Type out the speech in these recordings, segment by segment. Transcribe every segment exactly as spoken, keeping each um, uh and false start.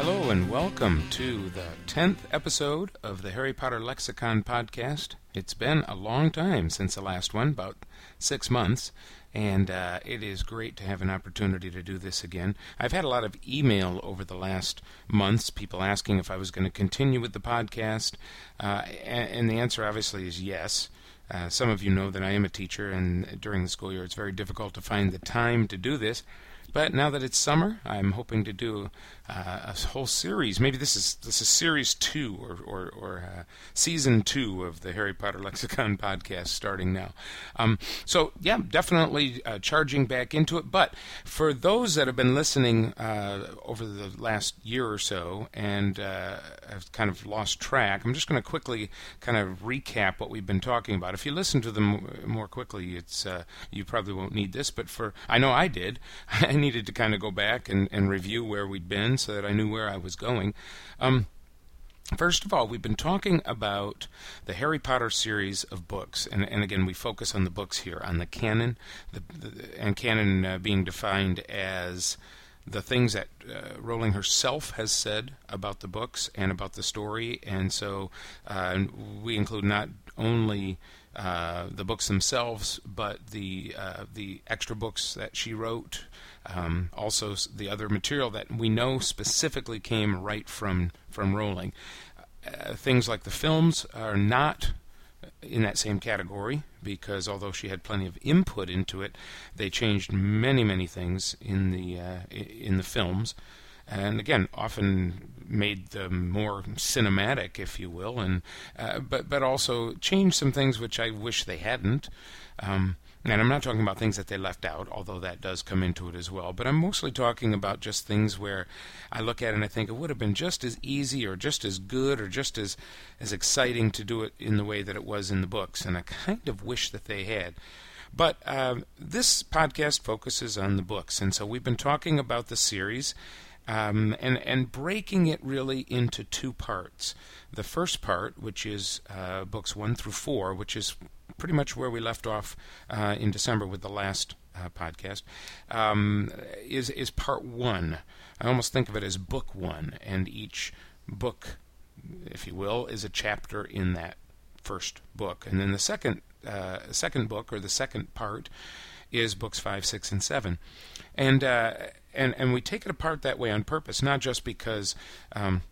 Hello and welcome to the tenth episode of the Harry Potter Lexicon podcast. It's been a long time since the last one, about six months, and uh, it is great to have an opportunity to do this again. I've had a lot of email over the last months, people asking if I was going to continue with the podcast, uh, and, and the answer obviously is yes. Uh, some of you know that I am a teacher, and during the school year it's very difficult to find the time to do this. But now that it's summer, I'm hoping to do uh, a whole series. Maybe this is this is series two or or, or uh, season two of the Harry Potter Lexicon podcast starting now. Um, so yeah, definitely uh, charging back into it. But for those that have been listening uh, over the last year or so and uh, have kind of lost track, I'm just going to quickly kind of recap what we've been talking about. If you listen to them more quickly, it's uh, you probably won't need this. But for I know I did. I needed to kind of go back and, and review where we'd been so that I knew where I was going. Um, first of all, we've been talking about the Harry Potter series of books, and, and again, we focus on the books here, on the canon, the, the, and canon uh, being defined as the things that uh, Rowling herself has said about the books and about the story, and so uh, we include not only uh, the books themselves, but the uh, the extra books that she wrote. Um, also, the other material that we know specifically came right from from Rowling. Uh, things like the films are not in that same category because although she had plenty of input into it, they changed many, many things in the uh, in the films, and again, often made them more cinematic, if you will, and uh, but but also changed some things which I wish they hadn't. Um, And I'm not talking about things that they left out, although that does come into it as well. But I'm mostly talking about just things where I look at it and I think it would have been just as easy or just as good or just as, as exciting to do it in the way that it was in the books. And I kind of wish that they had. But uh, this podcast focuses on the books. And so we've been talking about the series um, and, and breaking it really into two parts. The first part, which is uh, books one through four, which is pretty much where we left off uh, in December with the last uh, podcast, um, is is part one. I almost think of it as book one, and each book, if you will, is a chapter in that first book. And then the second uh, second book, or the second part, is books five, six, and seven. And uh, and and we take it apart that way on purpose, not just because. Um,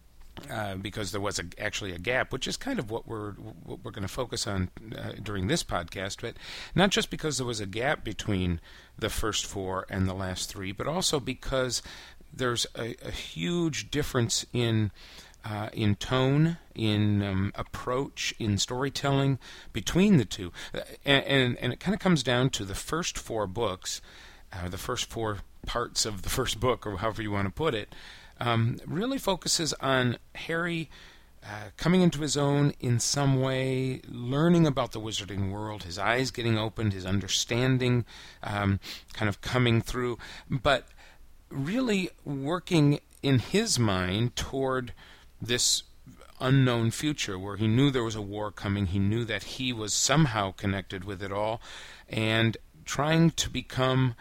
Uh, because there was a, actually a gap, which is kind of what we're what we're going to focus on uh, during this podcast, but not just because there was a gap between the first four and the last three, but also because there's a, a huge difference in uh, in tone, in um, approach, in storytelling between the two, uh, and, and and it kind of comes down to the first four books, uh, the first four parts of the first book, or however you want to put it. Um, really focuses on Harry uh, coming into his own in some way, learning about the wizarding world, his eyes getting opened, his understanding um, kind of coming through, but really working in his mind toward this unknown future where he knew there was a war coming, he knew that he was somehow connected with it all, and trying to become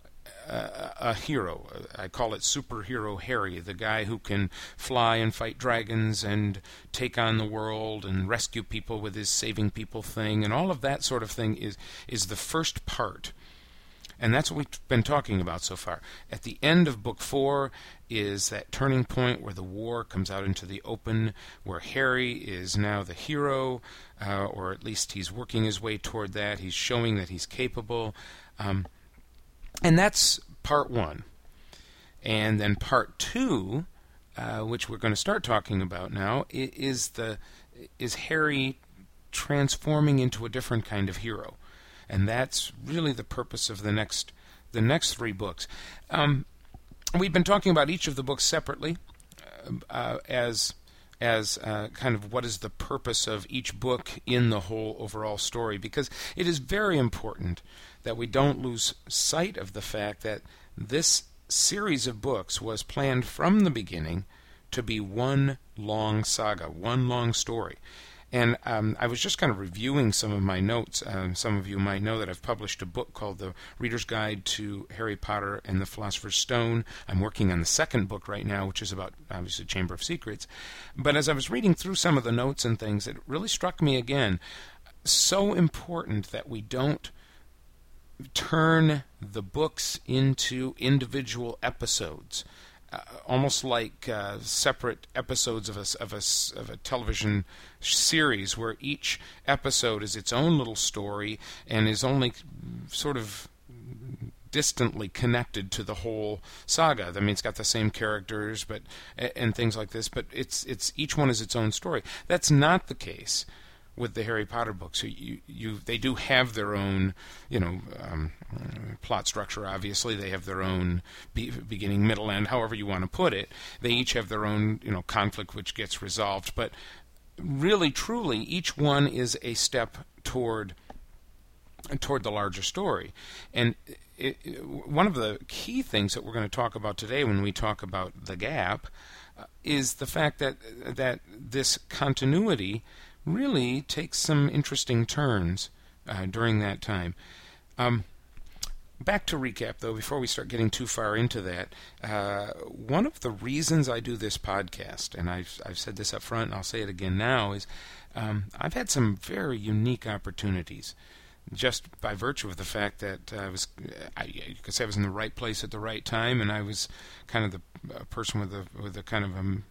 Uh, a hero. I call it Superhero Harry, the guy who can fly and fight dragons and take on the world and rescue people with his saving people thing, and all of that sort of thing is is the first part. And that's what we've been talking about so far. At the end of book four is that turning point where the war comes out into the open, where Harry is now the hero, uh, or at least he's working his way toward that. He's showing that he's capable. Um, And that's part one. And then part two, uh, which we're going to start talking about now, is the is Harry transforming into a different kind of hero, and that's really the purpose of the next the next three books. Um, we've been talking about each of the books separately, uh, uh, as as uh, kind of what is the purpose of each book in the whole overall story, because it is very important that we don't lose sight of the fact that this series of books was planned from the beginning to be one long saga, one long story. And um, I was just kind of reviewing some of my notes. Um, some of you might know that I've published a book called The Reader's Guide to Harry Potter and the Philosopher's Stone. I'm working on the second book right now, which is about, obviously, Chamber of Secrets. But as I was reading through some of the notes and things, it really struck me again, so important that we don't turn the books into individual episodes, uh, almost like uh, separate episodes of a, of, a, of a television series where each episode is its own little story and is only sort of distantly connected to the whole saga. I mean, it's got the same characters, but and things like this, but it's it's each one is its own story. That's not the case with the Harry Potter books. You, you, they do have their own, you know, um, plot structure. Obviously, they have their own be- beginning, middle, end, however you want to put it. They each have their own, you know, conflict which gets resolved. But really, truly, each one is a step toward toward the larger story. And it, it, one of the key things that we're going to talk about today, when we talk about the gap, uh, is the fact that that this continuity really takes some interesting turns uh, during that time. Um, back to recap, though, before we start getting too far into that, uh, one of the reasons I do this podcast, and I've, I've said this up front and I'll say it again now, is um, I've had some very unique opportunities just by virtue of the fact that I was, I, you could say I was in the right place at the right time, and I was kind of the uh, person with the with the kind of um,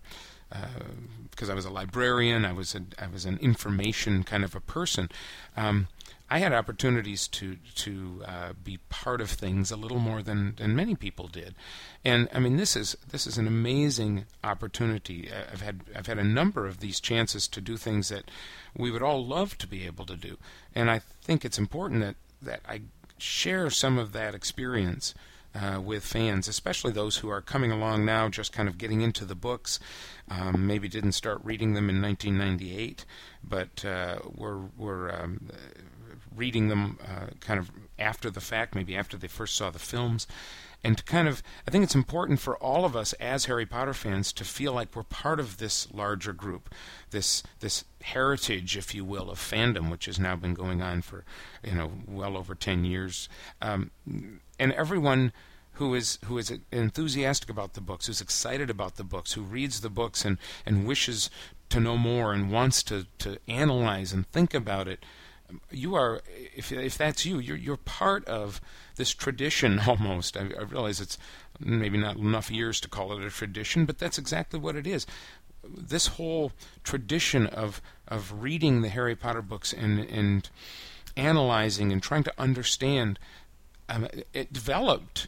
because uh, I was a librarian, I was a, I was an information kind of a person. Um, I had opportunities to to uh, be part of things a little more than, than many people did, and I mean this is this is an amazing opportunity. I've had I've had a number of these chances to do things that we would all love to be able to do, and I think it's important that that I share some of that experience Uh, with fans, especially those who are coming along now, just kind of getting into the books. Um, maybe didn't start reading them in nineteen ninety-eight, but uh, were were um, reading them uh, kind of after the fact, maybe after they first saw the films. And to kind of, I think it's important for all of us as Harry Potter fans to feel like we're part of this larger group, this this heritage, if you will, of fandom, which has now been going on for, you know, well over ten years. Um, and everyone who is who is enthusiastic about the books, who's excited about the books, who reads the books and, and wishes to know more and wants to, to analyze and think about it, you are, if if that's you, you're you're part of this tradition almost. I, I realize it's maybe not enough years to call it a tradition, but that's exactly what it is. This whole tradition of of reading the Harry Potter books and and analyzing and trying to understand, um, it developed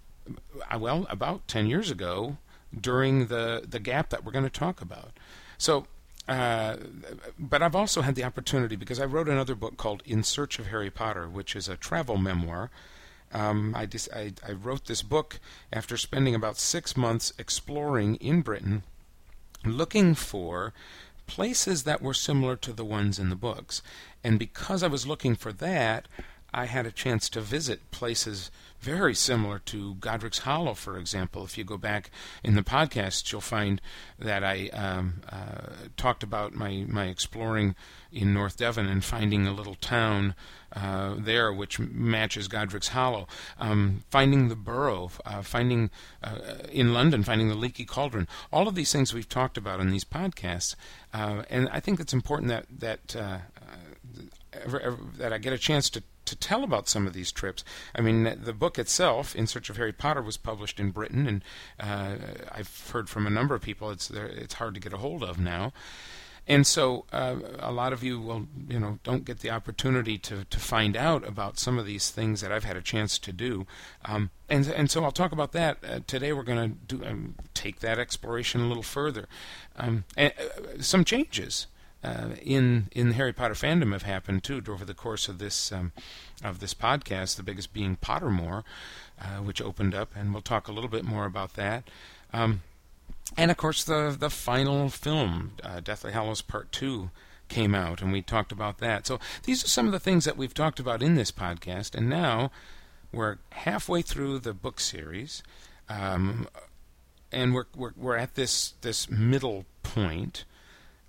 well about ten years ago during the the gap that we're going to talk about. So. Uh, but I've also had the opportunity, because I wrote another book called In Search of Harry Potter, which is a travel memoir. Um, I, dis- I, I wrote this book after spending about six months exploring in Britain, looking for places that were similar to the ones in the books. And because I was looking for that, I had a chance to visit places very similar to Godric's Hollow, for example. If you go back in the podcast, you'll find that I um, uh, talked about my, my exploring in North Devon and finding a little town uh, there which matches Godric's Hollow, um, finding the Burrow, uh, finding uh, in London, finding the Leaky Cauldron. All of these things we've talked about in these podcasts, uh, and I think it's important that that uh, ever, ever, that I get a chance to to tell about some of these trips. I mean, the book itself, In Search of Harry Potter, was published in Britain, and uh, I've heard from a number of people it's it's hard to get a hold of now. And so uh, a lot of you will, you know, don't get the opportunity to, to find out about some of these things that I've had a chance to do. Um, and and so I'll talk about that. Uh, today we're going to do um, take that exploration a little further. Um, and, uh, some changes Uh, in in the Harry Potter fandom have happened too over the course of this um, of this podcast. The biggest being Pottermore, uh, which opened up, and we'll talk a little bit more about that. Um, and of course, the the final film, uh, Deathly Hallows Part Two, came out, and we talked about that. So these are some of the things that we've talked about in this podcast, and now we're halfway through the book series, um, and we're we're we're at this this middle point.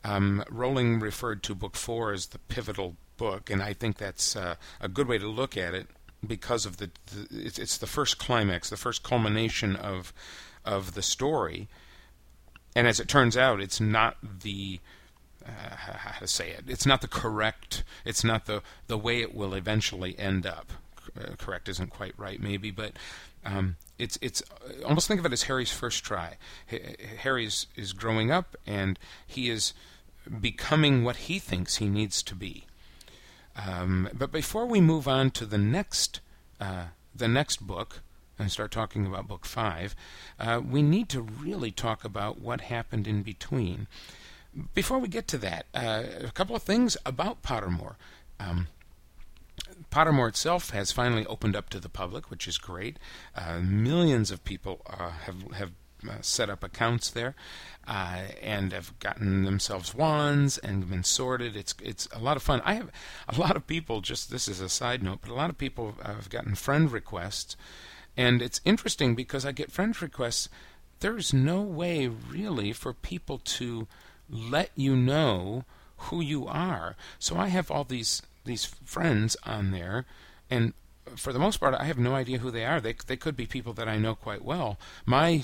Um, Rowling referred to book four as the pivotal book, and I think that's uh, a good way to look at it because of the, the it's, it's the first climax, the first culmination of of the story. And as it turns out, it's not the uh, how to say it. It's not the correct. It's not the the way it will eventually end up. Uh, correct isn't quite right, maybe, but um, it's it's almost think of it as Harry's first try. H- Harry is, is growing up, and he is becoming what he thinks he needs to be. Um, but before we move on to the next uh, the next book and start talking about book five, uh, we need to really talk about what happened in between. Before we get to that, uh, a couple of things about Pottermore. Um, Pottermore itself has finally opened up to the public, which is great. Uh, millions of people uh, have have uh, set up accounts there uh, and have gotten themselves wands and been sorted. It's it's a lot of fun. I have a lot of people. Just this is a side note, but a lot of people have gotten friend requests, and it's interesting because I get friend requests. There's no way really for people to let you know who you are. So I have all these. these friends on there, and for the most part, I have no idea who they are. They they could be people that I know quite well. My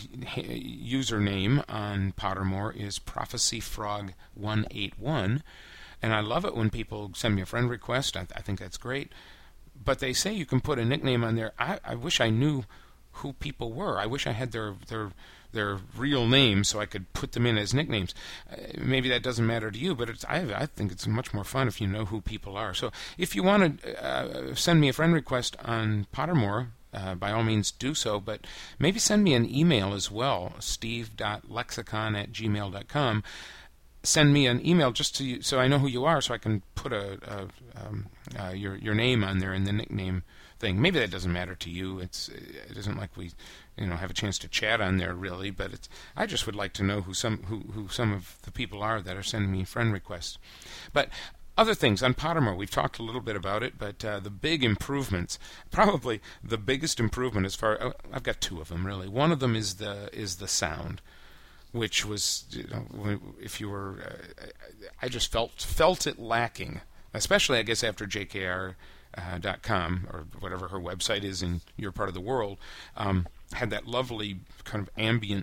username on Pottermore is prophecy frog one eight one, and I love it when people send me a friend request. I, I think that's great. But they say you can put a nickname on there. I, I wish I knew who people were. I wish I had their their their real names so I could put them in as nicknames. Uh, maybe that doesn't matter to you, but it's, I, I think it's much more fun if you know who people are. So if you want to uh, send me a friend request on Pottermore, uh, by all means do so, but maybe send me an email as well, steve dot lexicon at gmail dot com. Send me an email just to so I know who you are, so I can put a, a um, uh, your your name on there in the nickname thing. Maybe that doesn't matter to you. It's it isn't like we you know have a chance to chat on there really, but it's I just would like to know who some who, who some of the people are that are sending me friend requests. But other things on Pottermore, we've talked a little bit about it, but uh, the big improvements, probably the biggest improvement as far uh, I've got two of them really. One of them is the is the sound, which was, you know, if you were, uh, I just felt felt it lacking, especially I guess after J K R dot com or whatever her website is in your part of the world, um, had that lovely kind of ambient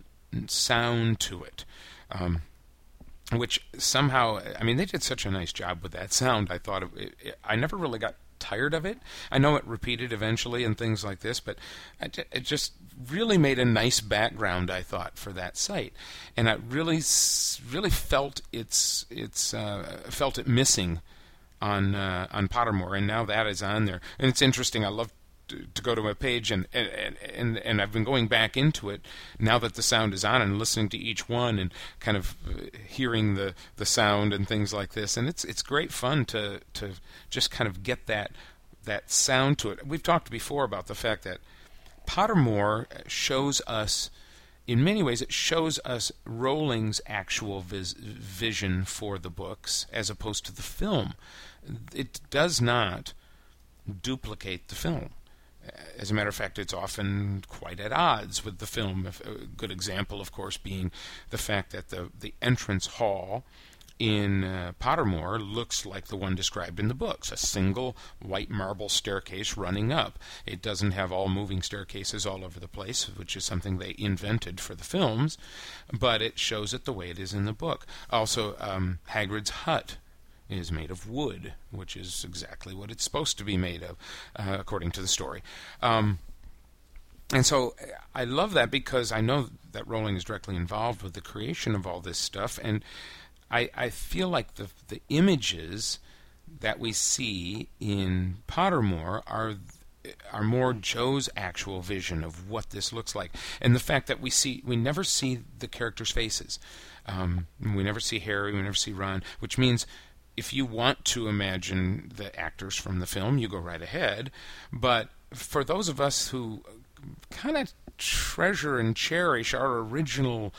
sound to it, um, which somehow, I mean, they did such a nice job with that sound. I thought it, it, I never really got tired of it. I know it repeated eventually and things like this, but it just really made a nice background, I thought, for that site, and I really, really felt it's it's uh, felt it missing on uh, on Pottermore, and now that is on there, and it's interesting. I love to, to go to a page, and, and and and I've been going back into it now that the sound is on, and listening to each one, and kind of hearing the, the sound and things like this, and it's it's great fun to to just kind of get that that sound to it. We've talked before about the fact that Pottermore shows us, in many ways, it shows us Rowling's actual vis- vision for the books as opposed to the film. It does not duplicate the film. As a matter of fact, it's often quite at odds with the film. A good example, of course, being the fact that the, the entrance hall in uh, Pottermore looks like the one described in the books, a single white marble staircase running up. It doesn't have all moving staircases all over the place, which is something they invented for the films, but it shows it the way it is in the book. Also, um, Hagrid's hut is made of wood, which is exactly what it's supposed to be made of, uh, according to the story. Um, and so I love that because I know that Rowling is directly involved with the creation of all this stuff, and I, I feel like the the images that we see in Pottermore are are more Joe's actual vision of what this looks like, and the fact that we see we never see the characters' faces, um, we never see Harry, we never see Ron, which means if you want to imagine the actors from the film, you go right ahead. But for those of us who kind of treasure and cherish our original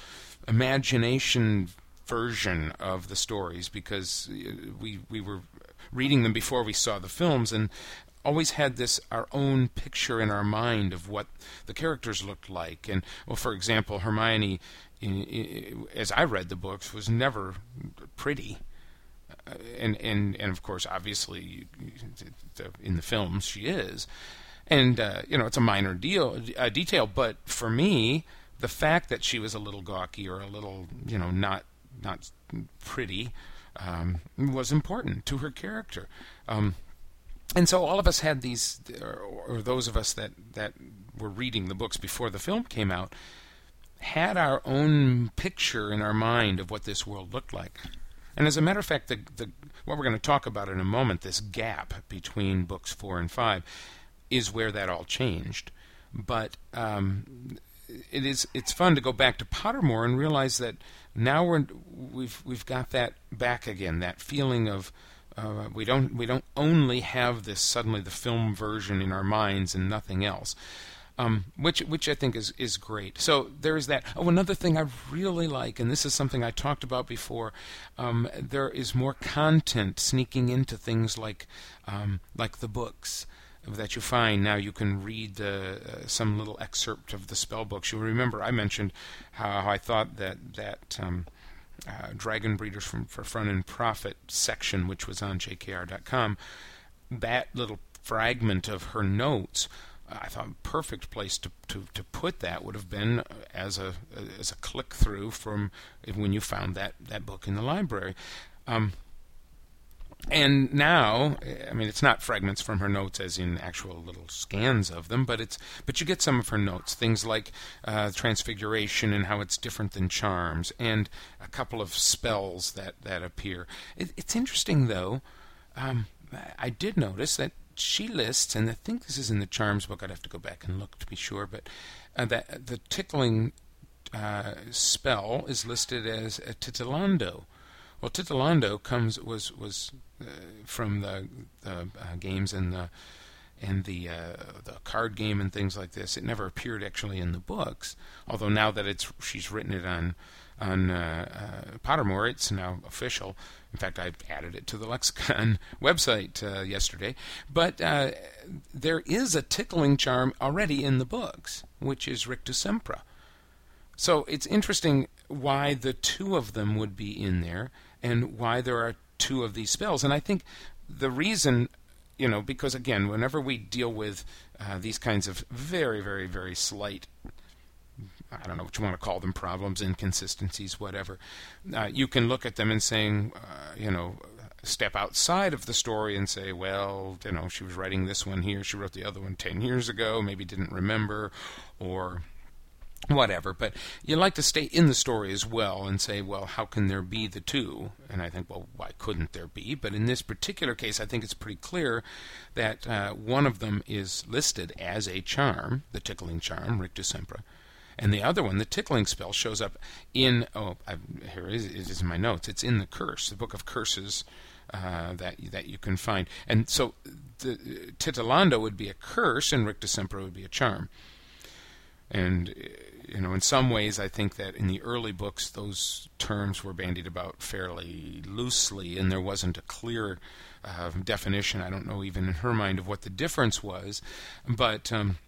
imagination version of the stories, because we we were reading them before we saw the films and always had this our own picture in our mind of what the characters looked like. And well, for example, Hermione in, in, as I read the books, was never pretty. Uh, and, and, and of course, obviously, in the films, she is. And, uh, you know, it's a minor deal, uh, detail, but for me, the fact that she was a little gawky or a little, you know, not not pretty um, was important to her character. Um, and so all of us had these, or, or those of us that, that were reading the books before the film came out, had our own picture in our mind of what this world looked like. And as a matter of fact, the, the, what we're going to talk about in a moment, this gap between books four and five, is where that all changed. But um, it is it's fun to go back to Pottermore and realize that now we're we've we've got that back again. That feeling of uh, we don't we don't only have this suddenly the film version in our minds and nothing else. Um, which which I think is, is great. So there is that. Oh, another thing I really like, and this is something I talked about before, um, there is more content sneaking into things like um, like the books that you find. Now you can read uh, some little excerpt of the spell books. You'll remember I mentioned how, how I thought that that um, uh, Dragon Breeders from for Fun and Profit section, which was on J K R dot com, that little fragment of her notes, I thought a perfect place to, to, to put that would have been as a as a click through from when you found that, that book in the library. Um, and now, I mean, it's not fragments from her notes as in actual little scans of them, but it's but you get some of her notes, things like uh, Transfiguration and how it's different than charms, and a couple of spells that, that appear. It, it's interesting, though. Um, I did notice that she lists, and I think this is in the Charms book, I'd have to go back and look to be sure, but uh, that the tickling uh, spell is listed as a Titolando. Well, Titolando comes was was uh, from the, the uh, games and the and the uh, the card game and things like this. It never appeared actually in the books, although now that it's she's written it on on uh, uh, Pottermore, it's now official. In fact, I added it to the Lexicon website uh, yesterday. But uh, there is a tickling charm already in the books, which is Rictus Sempra. So it's interesting why the two of them would be in there and why there are two of these spells. And I think the reason, you know, because again, whenever we deal with uh, these kinds of very, very, very slight, I don't know what you want to call them, problems, inconsistencies, whatever, uh, you can look at them and saying, uh, you know, step outside of the story and say, well, you know, she was writing this one here, she wrote the other one ten years ago, maybe didn't remember, or whatever. But you like to stay in the story as well and say, well, how can there be the two? And I think, well, why couldn't there be? But in this particular case, I think it's pretty clear that uh, one of them is listed as a charm, the tickling charm, Rictus Sempra. And the other one, the tickling spell, shows up in, oh, I've, here it is, it is in my notes. It's in the Curse, the Book of Curses uh, that that you can find. And so the Titolando would be a curse, and Rictus Sempra would be a charm. And, you know, in some ways, I think that in the early books, those terms were bandied about fairly loosely, and there wasn't a clear uh, definition. I don't know even in her mind of what the difference was, but um,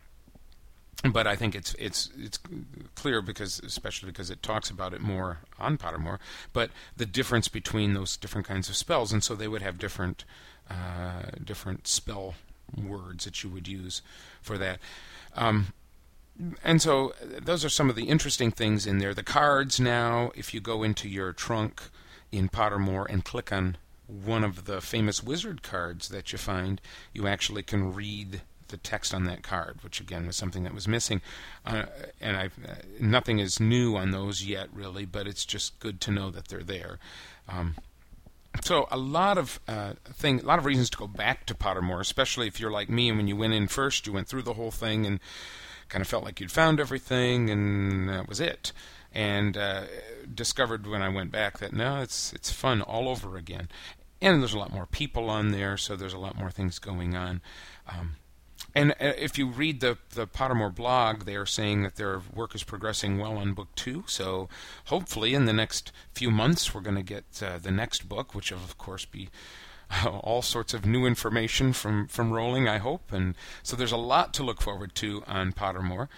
but I think it's it's it's clear because, especially because it talks about it more on Pottermore. But the difference between those different kinds of spells, and so they would have different uh, different spell words that you would use for that. Um, And so those are some of the interesting things in there. The cards now, if you go into your trunk in Pottermore and click on one of the famous wizard cards that you find, you actually can read the text on that card, which again was something that was missing. Uh, and I've, uh, nothing is new on those yet, really, but it's just good to know that they're there. Um, So a lot of uh, thing, a lot of reasons to go back to Pottermore, especially if you're like me and when you went in first, you went through the whole thing and kind of felt like you'd found everything and that was it. And uh, discovered when I went back that no, it's it's fun all over again. And there's a lot more people on there, so there's a lot more things going on. Um, and uh, if you read the the Pottermore blog, they are saying that their work is progressing well on book two. So hopefully in the next few months we're going to get uh, the next book, which will of course be Uh, all sorts of new information from, from Rowling, I hope. And so there's a lot to look forward to on Pottermore.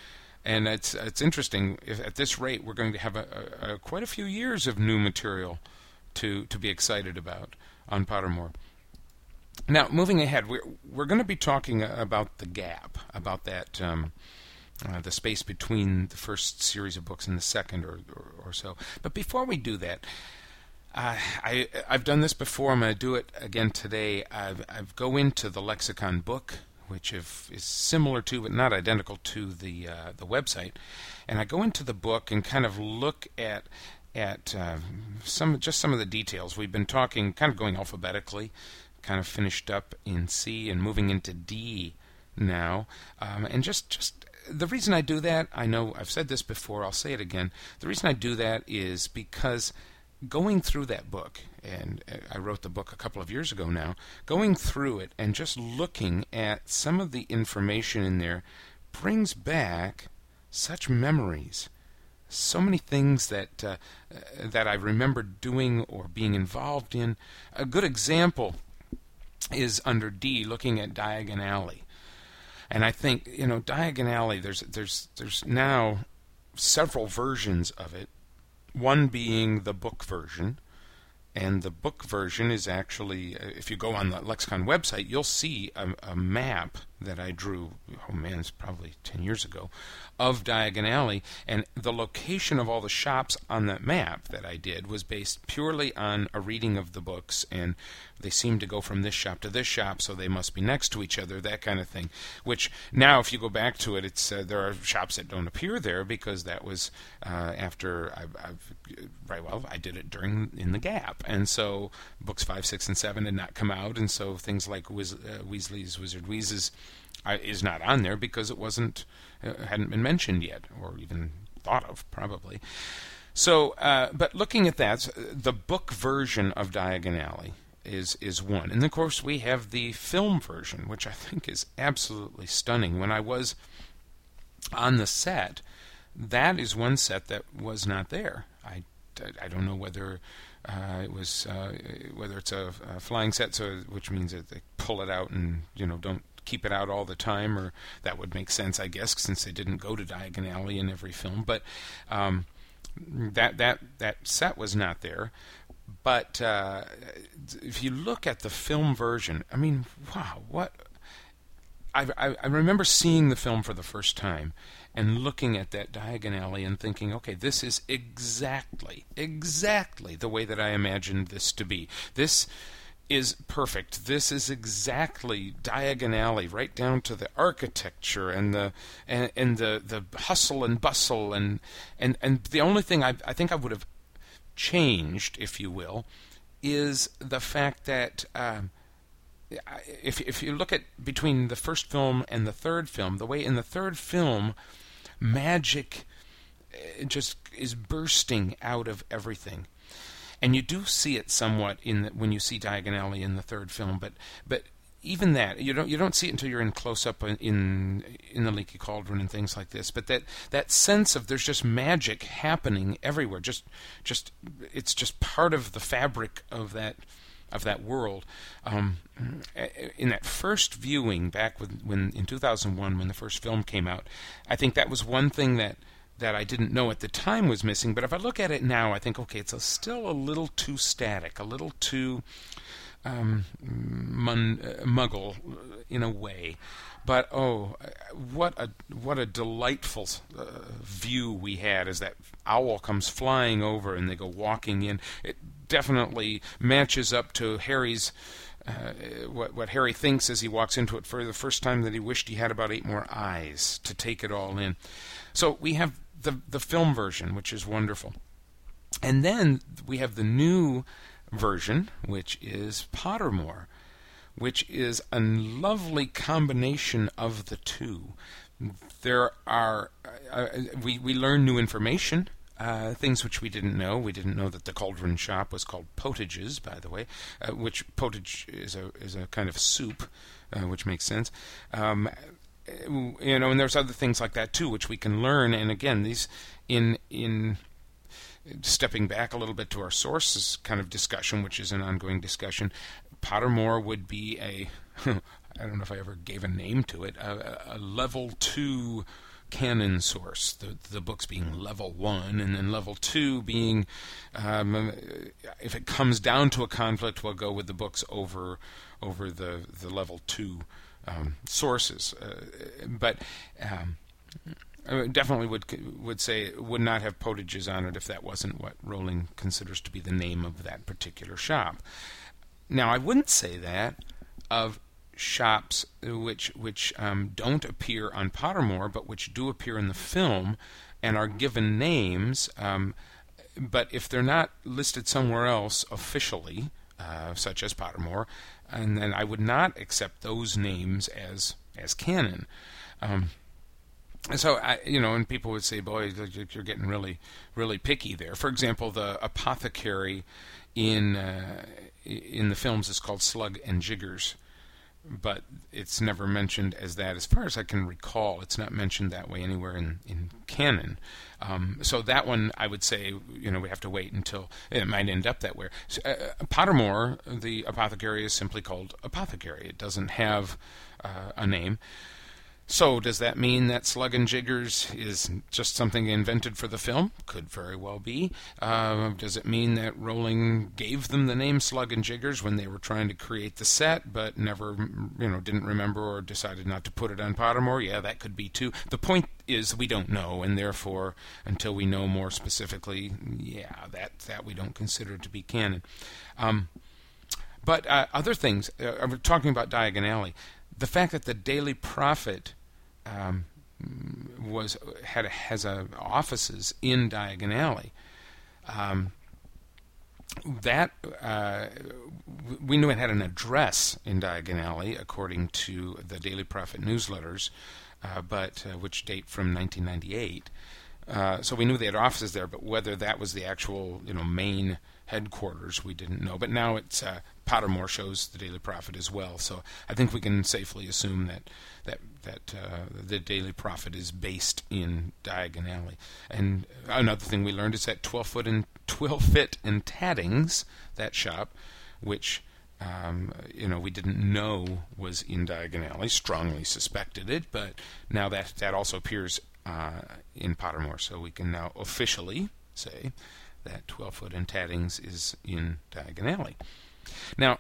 And it's it's interesting. If at this rate, we're going to have a, a, a quite a few years of new material to to be excited about on Pottermore. Now, moving ahead, we're we're going to be talking about the gap, about that um, uh, the space between the first series of books and the second, or or, or so. But before we do that, uh, I I've done this before. I'm going to do it again today. I've I've go into the lexicon book, which if, is similar to but not identical to the uh, the website, and I go into the book and kind of look at at uh, some just some of the details. We've been talking, kind of going alphabetically. Kind of finished up in C and moving into D now. Um, and just, just the reason I do that, I know I've said this before, I'll say it again. The reason I do that is because going through that book, and I wrote the book a couple of years ago now, going through it and just looking at some of the information in there brings back such memories. So many things that uh, that I remember doing or being involved in. A good example is under D, looking at Diagon Alley. And I think, you know, Diagon Alley, there's there's there's now several versions of it, one being the book version. And the book version is actually, if you go on the Lexicon website, you'll see a, a map that I drew, oh man, it's probably ten years ago, of Diagon Alley. And the location of all the shops on that map that I did was based purely on a reading of the books. And they seem to go from this shop to this shop, so they must be next to each other, that kind of thing. Which now, if you go back to it, it's uh, there are shops that don't appear there because that was uh, after I've, I've right. Well, I did it during in the gap, and so books five, six, and seven had not come out, and so things like Wiz, uh, Weasley's Wizard Wheezes uh, is not on there because it wasn't uh, hadn't been mentioned yet, or even thought of probably. So, uh, but looking at that, the book version of Diagon Alley is is one. And of course we have the film version, which I think is absolutely stunning. When I was on the set, that is one set that was not there. I, I don't know whether uh, it was uh, whether it's a, a flying set, so which means that they pull it out and you know don't keep it out all the time, or that would make sense, I guess, since they didn't go to Diagon Alley in every film. But um, that that that set was not there. But uh, if you look at the film version, I mean, wow, what... I, I, I remember seeing the film for the first time and looking at that Diagon Alley and thinking, okay, this is exactly, exactly the way that I imagined this to be. This is perfect. This is exactly Diagon Alley, right down to the architecture and the and, and the, the hustle and bustle. And, and, and the only thing I, I think I would have changed, if you will, is the fact that uh, if if you look at between the first film and the third film, the way in the third film, magic just is bursting out of everything, and you do see it somewhat in the, when you see Diagon Alley in the third film, but but. Even that, you don't you don't see it until you're in close up in, in in the Leaky Cauldron and things like this. But that, that sense of there's just magic happening everywhere. Just just it's just part of the fabric of that of that world. Um, in that first viewing back when, when in two thousand one, when the first film came out, I think that was one thing that. that I didn't know at the time was missing. But if I look at it now, I think okay, it's a, still a little too static, a little too. Um, mun, uh, muggle in a way, but oh, what a what a delightful uh, view we had as that owl comes flying over and they go walking in. It definitely matches up to Harry's uh, what what Harry thinks as he walks into it for the first time, that he wished he had about eight more eyes to take it all in. So we have the the film version, which is wonderful, and then we have the new version, which is Pottermore, which is a lovely combination of the two. There are uh, we we learn new information, uh, things which we didn't know. We didn't know that the Cauldron Shop was called Potages, by the way, uh, which potage is a is a kind of soup, uh, which makes sense. Um, you know, and there's other things like that too, which we can learn. And again, these in in stepping back a little bit to our sources kind of discussion, which is an ongoing discussion, Pottermore would be a, I don't know if I ever gave a name to it, a, a level two canon source, the, the books being level one, and then level two being, um, if it comes down to a conflict, we'll go with the books over over the, the level two um, sources. Uh, but um, I definitely would would say it would not have potages on it if that wasn't what Rowling considers to be the name of that particular shop. Now, I wouldn't say that of shops which which um, don't appear on Pottermore, but which do appear in the film and are given names. Um, but if they're not listed somewhere else officially, uh, such as Pottermore, and then I would not accept those names as as canon. Um, So, I, you know, and people would say, boy, you're getting really, really picky there. For example, the apothecary in uh, in the films is called Slug and Jiggers, but it's never mentioned as that. As far as I can recall, it's not mentioned that way anywhere in, in canon. Um, so that one, I would say, you know, we have to wait until it might end up that way. So, uh, Pottermore, the apothecary is simply called apothecary. It doesn't have uh, a name. So does that mean that Slug and Jiggers is just something invented for the film? Could very well be. Uh, does it mean that Rowling gave them the name Slug and Jiggers when they were trying to create the set, but never, you know, didn't remember or decided not to put it on Pottermore? Yeah, that could be too. The point is we don't know, and therefore, until we know more specifically, yeah, that that we don't consider to be canon. Um, but uh, other things. Uh, we're talking about Diagon Alley. The fact that the Daily Prophet um, was had has a, offices in Diagon Alley, um, that uh, we knew it had an address in Diagon Alley according to the Daily Prophet newsletters, uh, but uh, which date from nineteen ninety-eight. Uh, so we knew they had offices there, but whether that was the actual, you know, main headquarters, we didn't know. But now it's uh, Pottermore shows the Daily Prophet as well, so I think we can safely assume that that that uh, the Daily Prophet is based in Diagon Alley. And another thing we learned is that twelve foot and Twilfit and Taddings, that shop, which um, you know we didn't know was in Diagon Alley, strongly suspected it, but now that that also appears uh, in Pottermore, so we can now officially say that twelve foot and Taddings is in Diagon Alley. Now,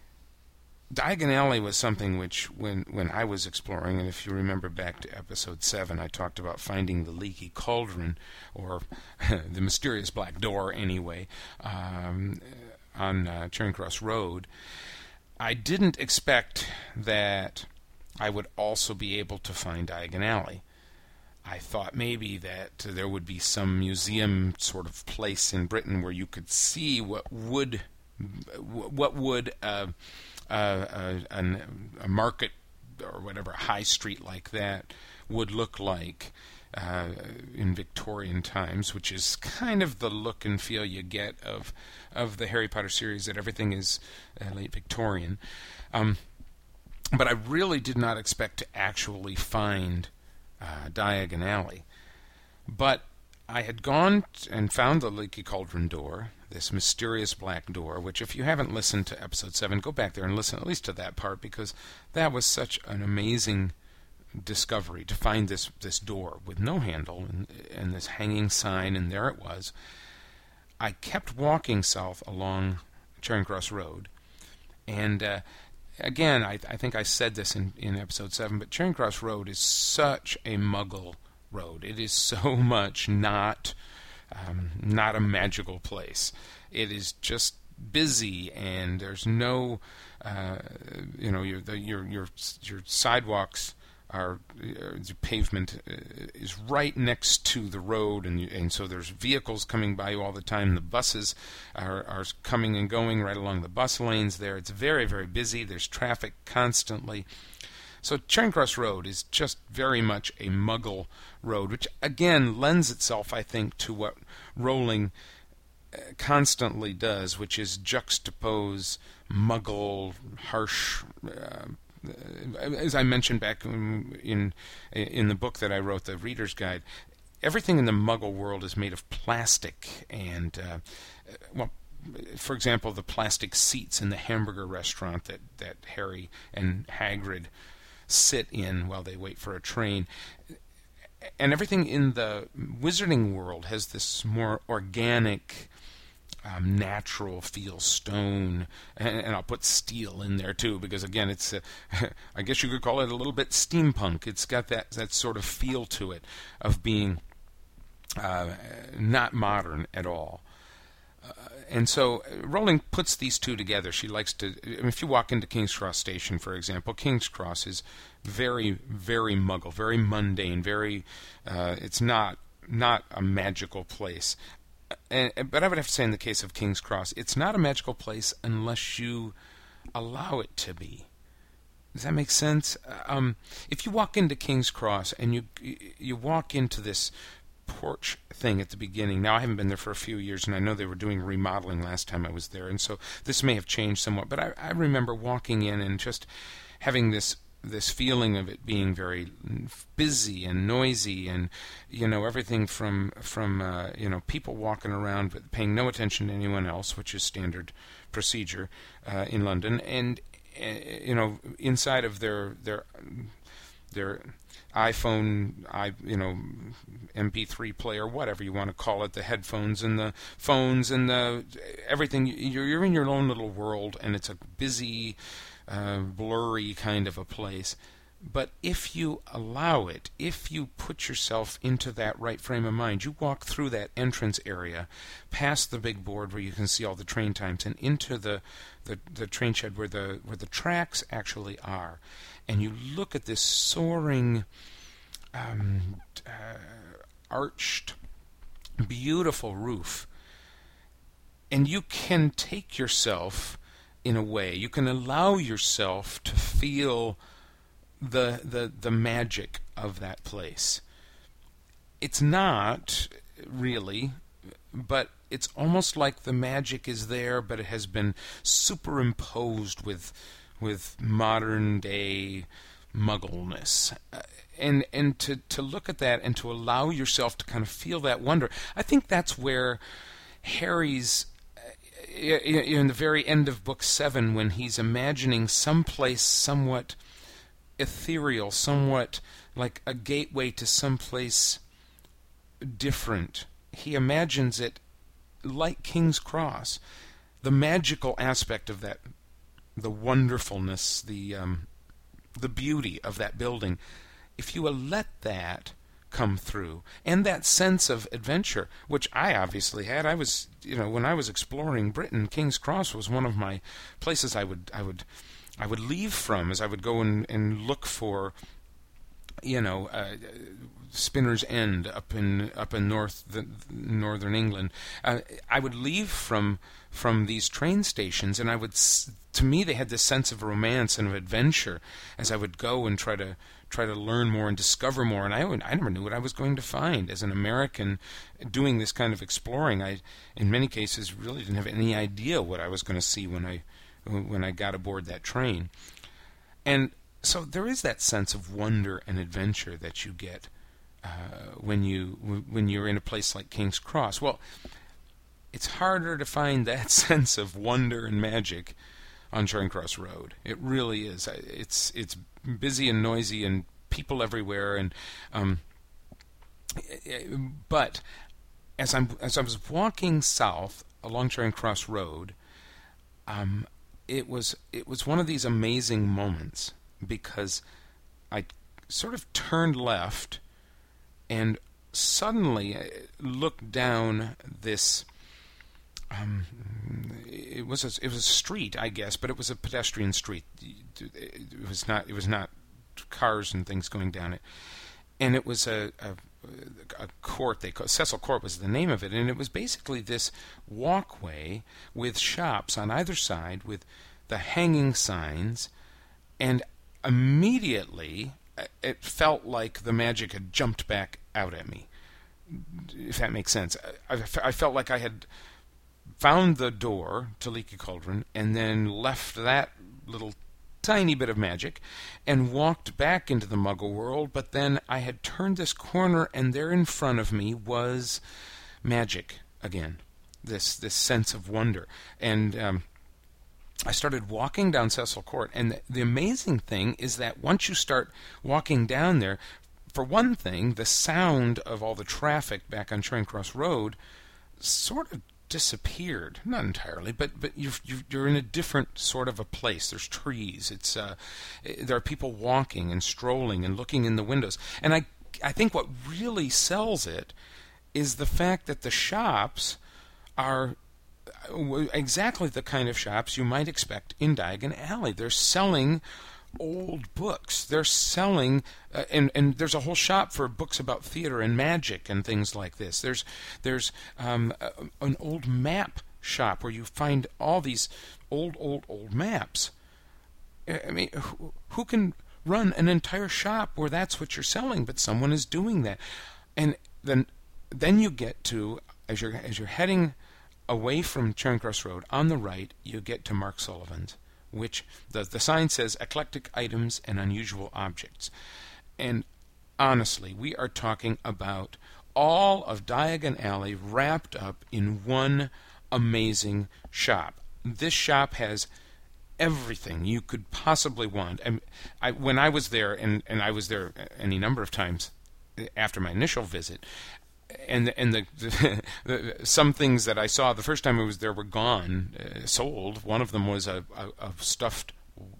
Diagon Alley was something which, when, when I was exploring, and if you remember back to episode seven, I talked about finding the leaky cauldron, or the mysterious black door anyway, um, on uh, Charing Cross Road. I didn't expect that I would also be able to find Diagon Alley. I thought maybe that there would be some museum sort of place in Britain where you could see what would what would uh, uh, a, a market or whatever, a high street like that would look like uh, in Victorian times, which is kind of the look and feel you get of of the Harry Potter series, that everything is uh, late Victorian. Um, but I really did not expect to actually find Uh, Diagon Alley. But I had gone and found the leaky cauldron door, this mysterious black door, which if you haven't listened to episode seven, go back there and listen at least to that part, because that was such an amazing discovery, to find this, this door with no handle and, and this hanging sign, and there it was. I kept walking south along Charing Cross Road, and uh, Again, I, I think I said this in, in episode seven, but Charing Cross Road is such a muggle road. It is so much not um, not a magical place. It is just busy, and there's no, uh, you know, your the, your your your sidewalks are uh, the pavement is right next to the road, and and so there's vehicles coming by you all the time. The buses are are coming and going right along the bus lanes there. It's very, very busy. There's traffic constantly. So Charing Cross Road is just very much a muggle road, which again lends itself, I think, to what Rowling constantly does, which is juxtapose muggle, harsh, uh, as I mentioned back in in the book that I wrote, the Reader's Guide, everything in the Muggle world is made of plastic, and uh, well, for example, the plastic seats in the hamburger restaurant that, that Harry and Hagrid sit in while they wait for a train. and everything in the wizarding world has this more organic, um, natural feel. Stone, and, and I'll put steel in there too, because again, it's uh, I guess you could call it a little bit steampunk. It's got that that sort of feel to it of being uh, not modern at all. Uh, and so Rowling puts these two together. She likes to, I mean, if you walk into King's Cross Station, for example, King's Cross is very, very muggle, very mundane, very, uh, it's not not a magical place. And, but I would have to say in the case of King's Cross, it's not a magical place unless you allow it to be. Does that make sense? Um, if you walk into King's Cross and you you walk into this porch thing at the beginning. Now, I haven't been there for a few years, and I know they were doing remodeling last time I was there, and so this may have changed somewhat. But I, I remember walking in and just having this this feeling of it being very busy and noisy, and you know everything from from uh, you know people walking around but paying no attention to anyone else, which is standard procedure uh, in London, and uh, you know inside of their their their iPhone, I you know, M P three player, whatever you want to call it, the headphones and the phones and the everything. You're you're in your own little world, and it's a busy, uh, blurry kind of a place. But if you allow it, if you put yourself into that right frame of mind, you walk through that entrance area, past the big board where you can see all the train times, and into the the, the train shed where the where the tracks actually are. And you look at this soaring, um, uh, arched, beautiful roof, and you can take yourself in a way, you can allow yourself to feel the the the magic of that place. It's not really, but it's almost like the magic is there, but it has been superimposed with with modern day muggleness. Uh, and and to, to look at that and to allow yourself to kind of feel that wonder, I think that's where Harry's, uh, in the very end of book seven, when he's imagining someplace somewhat ethereal, somewhat like a gateway to someplace different, he imagines it like King's Cross. The magical aspect of that, the wonderfulness, the um, the beauty of that building, if you will let that come through, and that sense of adventure, which I obviously had. I was, you know, when I was exploring Britain, King's Cross was one of my places I would I would I would leave from, as I would go and, and look for, you know, uh, Spinner's End up in up in north the, northern England. Uh, I would leave from from these train stations, and I would, to me, they had this sense of romance and of adventure as I would go and try to try to learn more and discover more. And I would, I never knew what I was going to find as an American doing this kind of exploring. I, in many cases, really didn't have any idea what I was going to see when I when I got aboard that train. And so there is that sense of wonder and adventure that you get uh, when you when you're in a place like King's Cross. Well, it's harder to find that sense of wonder and magic on Charing Cross Road. It really is. It's it's busy and noisy and people everywhere. And um, but as I'm as I was walking south along Charing Cross Road, um, it was it was one of these amazing moments, because I sort of turned left and suddenly looked down this. Um, it was a, it was a street, I guess, but it was a pedestrian street. It was not it was not cars and things going down it, and it was a, a, a court. They call Cecil Court was the name of it, and it was basically this walkway with shops on either side with the hanging signs, and immediately it felt like the magic had jumped back out at me, if that makes sense. I, I felt like I had found the door to Leaky Cauldron and then left that little tiny bit of magic and walked back into the Muggle world, but then I had turned this corner and there in front of me was magic again, this this sense of wonder. And um, I started walking down Cecil Court, and the, the amazing thing is that once you start walking down there, for one thing, the sound of all the traffic back on Charing Cross Road sort of disappeared. Not entirely, but but you're you're in a different sort of a place. There's trees. It's uh, there are people walking and strolling and looking in the windows. And I I think what really sells it is the fact that the shops are exactly the kind of shops you might expect in Diagon Alley. They're selling old books. They're selling, uh, and and there's a whole shop for books about theater and magic and things like this. There's there's um, a, an old map shop where you find all these old, old, old maps. I mean, who, who can run an entire shop where that's what you're selling? But someone is doing that, and then then you get to as you're as you're heading away from Charing Cross Road on the right, you get to Mark Sullivan's, which the, the sign says eclectic items and unusual objects. And honestly, we are talking about all of Diagon Alley wrapped up in one amazing shop. This shop has everything you could possibly want. And I, when I was there, and, and I was there any number of times after my initial visit, and the, and the, the, the some things that I saw the first time I was there were gone, uh, sold. One of them was a, a, a stuffed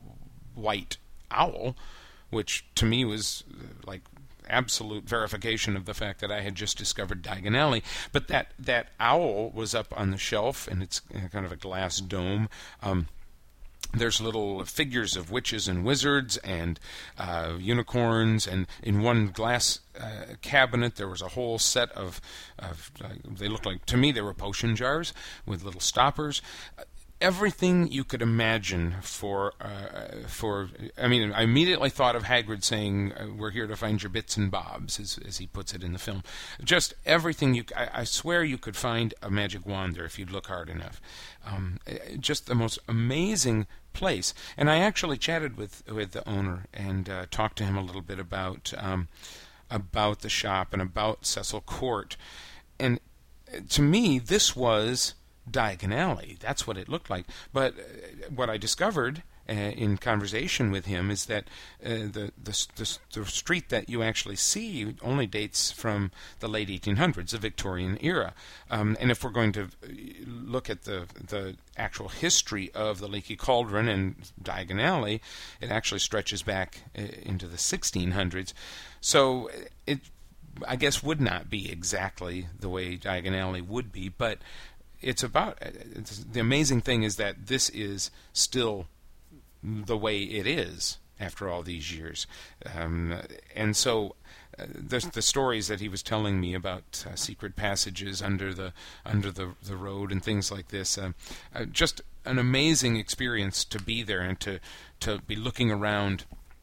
white owl, which to me was uh, like absolute verification of the fact that I had just discovered Diagon Alley. But that, that owl was up on the shelf, and it's kind of a glass dome. Um, There's little figures of witches and wizards and uh, unicorns, and in one glass uh, cabinet there was a whole set of, of uh, they looked like, to me they were potion jars with little stoppers. Uh, everything you could imagine for, uh, for. I mean, I immediately thought of Hagrid saying, uh, we're here to find your bits and bobs, as, as he puts it in the film. Just everything. You, I, I swear you could find a magic wand there if you'd look hard enough. Um, just the most amazing place. And I actually chatted with with the owner and uh, talked to him a little bit about um, about the shop and about Cecil Court. And to me, this was Diagon Alley. That's what it looked like. But uh, what I discovered uh, in conversation with him is that uh, the, the the the street that you actually see only dates from the late eighteen hundreds, the Victorian era. Um, and if we're going to look at the the actual history of the Leaky Cauldron and Diagon Alley, it actually stretches back uh, into the sixteen hundreds. So it, I guess, would not be exactly the way Diagon Alley would be, but it's about it's, the amazing thing is that this is still the way it is after all these years. Um, and so uh, the, the stories that he was telling me about uh, secret passages under the under the, the road and things like this, uh, uh, just an amazing experience to be there and to, to be looking around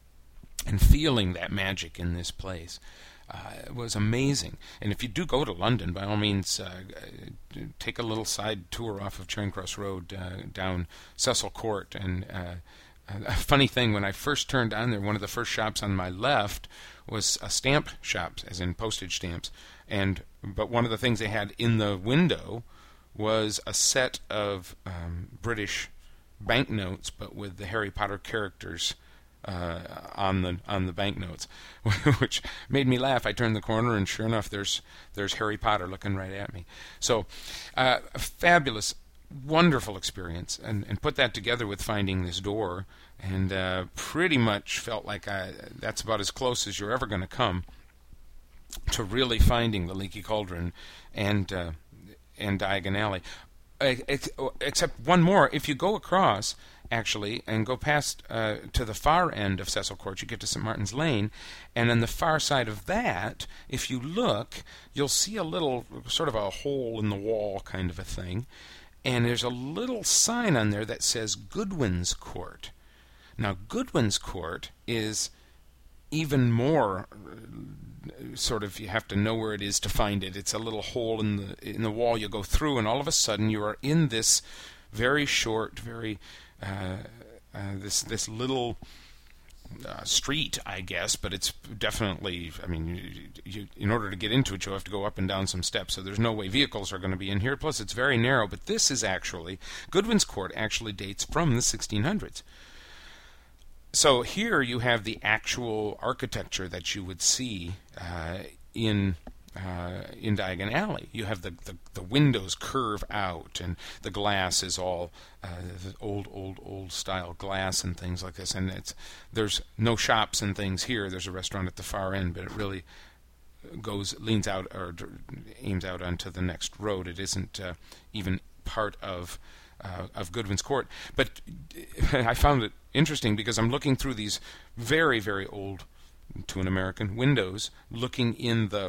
and feeling that magic in this place. Uh, it was amazing. And if you do go to London, by all means, uh, take a little side tour off of Charing Cross Road uh, down Cecil Court. And uh, a funny thing, when I first turned on there, one of the first shops on my left was a stamp shop, as in postage stamps. And but one of the things they had in the window was a set of um, British banknotes, but with the Harry Potter characters Uh, on the on the banknotes, which made me laugh. I turned the corner, and sure enough, there's there's Harry Potter looking right at me. So, uh, a fabulous, wonderful experience, and and put that together with finding this door, and uh, pretty much felt like I, that's about as close as you're ever going to come to really finding the Leaky Cauldron and uh, and Diagon Alley. Except one more. If you go across, actually, and go past uh, to the far end of Cecil Court, you get to Saint Martin's Lane, and on the far side of that, if you look, you'll see a little, sort of a hole in the wall kind of a thing, and there's a little sign on there that says Goodwin's Court. Now, Goodwin's Court is even more sort of, you have to know where it is to find it. It's a little hole in the in the wall you go through, and all of a sudden you are in this very short, very uh, uh, this this little uh, street, I guess, but it's definitely, I mean, you, you, in order to get into it, you have to go up and down some steps, so there's no way vehicles are going to be in here. Plus, it's very narrow. But this is actually, Goodwin's Court actually dates from the sixteen hundreds. so here you have the actual architecture that you would see uh, in uh, in Diagon Alley. You have the, the the windows curve out, and the glass is all uh, old old old style glass and things like this. And it's there's no shops and things here. There's a restaurant at the far end, but it really goes leans out or aims out onto the next road. It isn't uh, even part of uh, of Goodwin's Court. But I found it interesting because I'm looking through these very very old, to an American, windows, looking in the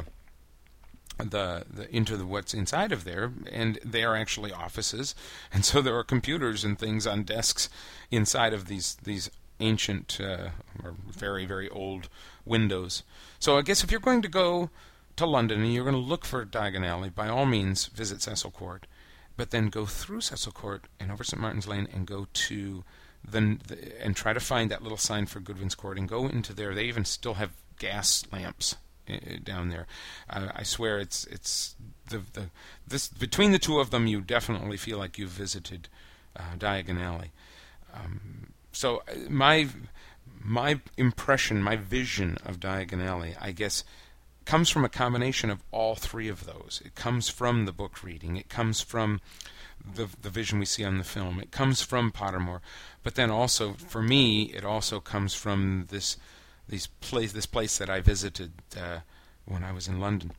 the, the into the what's inside of there, and they are actually offices, and so there are computers and things on desks inside of these these ancient uh, or very very old windows. So I guess if you're going to go to London and you're going to look for Diagon Alley, by all means visit Cecil Court, but then go through Cecil Court and over Saint Martin's Lane and go to the, the and try to find that little sign for Goodwin's Court and go into there. They even still have gas lamps down there. Uh, I swear it's it's the the this between the two of them, you definitely feel like you've visited uh, Diagon Alley. Um, so my my impression, my vision of Diagon Alley, I guess, comes from a combination of all three of those. It comes from the book reading. It comes from the the vision we see on the film. It comes from Pottermore, but then also for me, it also comes from this. These place, this place that I visited uh, when I was in London.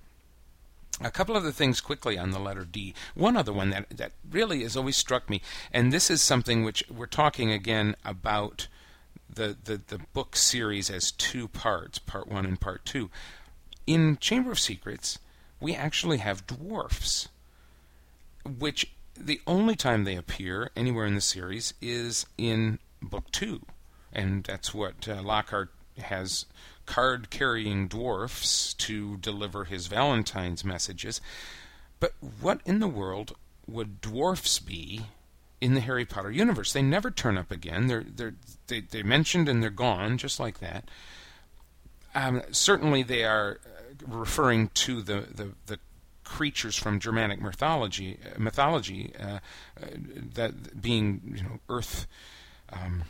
A couple other things quickly on the letter D. One other one that that really has always struck me, and this is something which we're talking again about the, the, the book series as two parts, part one and part two. In Chamber of Secrets, we actually have dwarfs, which the only time they appear anywhere in the series is in book two, and that's what uh, Lockhart has card-carrying dwarfs to deliver his Valentine's messages. But what in the world would dwarfs be in the Harry Potter universe? They never turn up again. They're they're they they're mentioned and they're gone, just like that. Um, certainly, they are referring to the the, the creatures from Germanic mythology, mythology uh, uh, that being you know Earth. Um,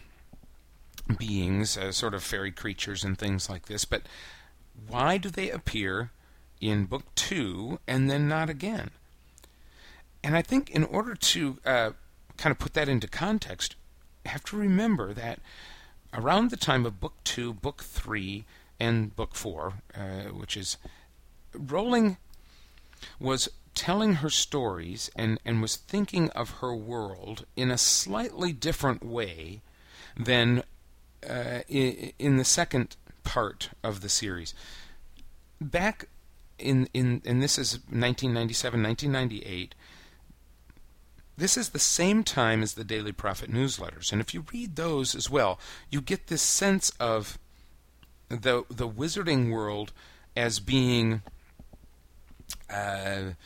beings, uh, sort of fairy creatures and things like this, but why do they appear in book two and then not again? And I think in order to uh, kind of put that into context, you have to remember that around the time of book two, book three, and book four, uh, which is Rowling was telling her stories and, and was thinking of her world in a slightly different way than Uh, in, in the second part of the series. Back in, in, and this is nineteen ninety-seven, nineteen ninety-eight, this is the same time as the Daily Prophet newsletters. And if you read those as well, you get this sense of the, the wizarding world as being uh,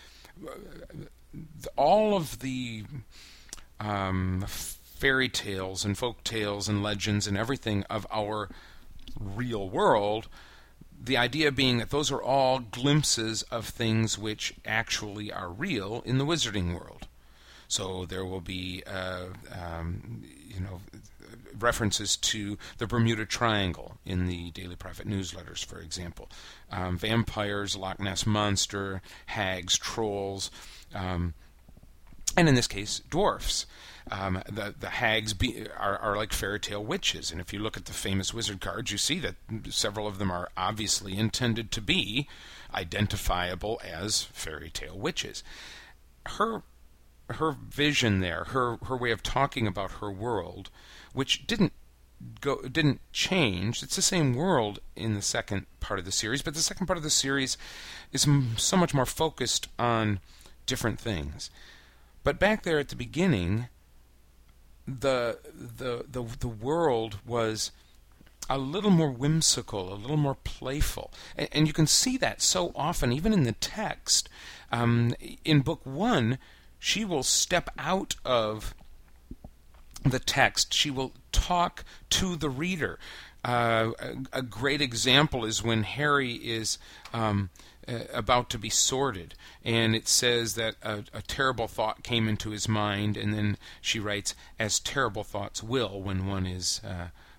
all of the um, fairy tales and folk tales and legends and everything of our real world, the idea being that those are all glimpses of things which actually are real in the wizarding world. So there will be, uh, um, you know, references to the Bermuda Triangle in the Daily Prophet newsletters, for example. Um, vampires, Loch Ness Monster, hags, trolls, um, and in this case, dwarfs. Um, the the hags be, are, are like fairy tale witches, and if you look at the famous wizard cards, you see that several of them are obviously intended to be identifiable as fairy tale witches. Her her vision there, her her way of talking about her world, which didn't go didn't change. It's the same world in the second part of the series, but the second part of the series is so much more focused on different things. But back there at the beginning, the the the the world was a little more whimsical, a little more playful, and, and you can see that so often, even in the text. Um, in book one, she will step out of the text. She will talk to the reader. Uh, a, a great example is when Harry is um, uh, about to be sorted, and it says that a, a terrible thought came into his mind, and then she writes, "As terrible thoughts will when one is uh,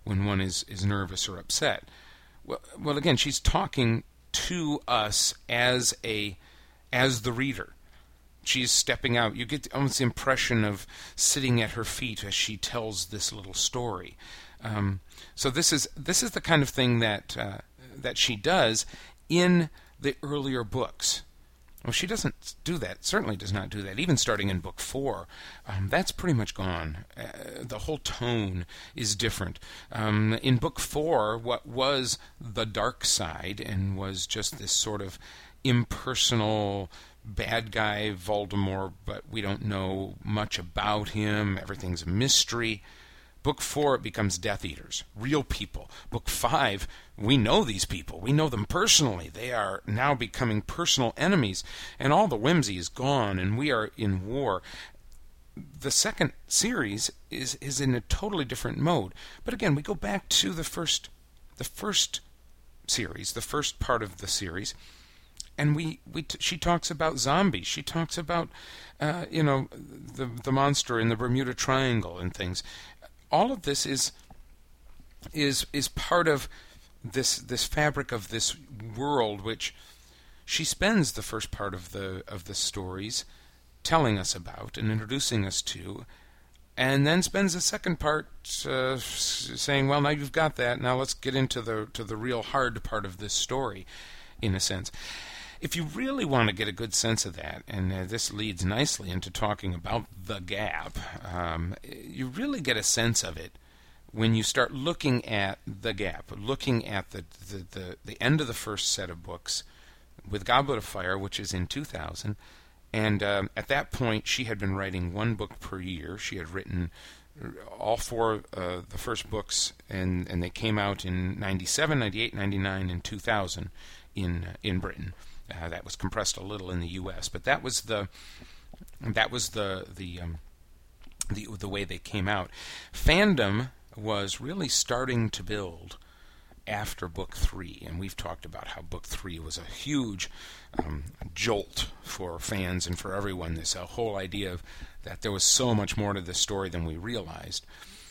when one is, is nervous or upset. Well, well, again, she's talking to us as a as the reader. She's stepping out. You get almost the impression of sitting at her feet as she tells this little story. Um, so this is this is the kind of thing that uh, that she does in the earlier books. Well, she doesn't do that. Certainly does not do that. Even starting in book four, um, that's pretty much gone. Uh, the whole tone is different. Um, in book four, what was the dark side and was just this sort of impersonal bad guy Voldemort, but we don't know much about him. Everything's a mystery. Book four, it becomes Death Eaters, real people. Book five, we know these people. We know them personally. They are now becoming personal enemies, and all the whimsy is gone, and we are in war. The second series is is in a totally different mode. But again, we go back to the first, the first series, the first part of the series, and we, we t- she talks about zombies. She talks about, uh, you know, the the monster in the Bermuda Triangle and things. All of this is is is part of this this fabric of this world, which she spends the first part of the of the stories telling us about and introducing us to, and then spends the second part uh, saying, "Well, now you've got that. Now let's get into the to the real hard part of this story," in a sense. If you really want to get a good sense of that, and uh, this leads nicely into talking about the gap, um, you really get a sense of it when you start looking at the gap, looking at the, the, the, the end of the first set of books with Goblet of Fire, which is in two thousand, and um, at that point she had been writing one book per year. She had written all four uh, the first books, and, and they came out in ninety-seven, ninety-eight, ninety-nine, and two thousand in uh, in Britain. Uh, that was compressed a little in the U S, but that was the that was the the um, the the way they came out. Fandom was really starting to build after book three, and we've talked about how book three was a huge um, jolt for fans and for everyone. This uh, whole idea of that there was so much more to this story than we realized,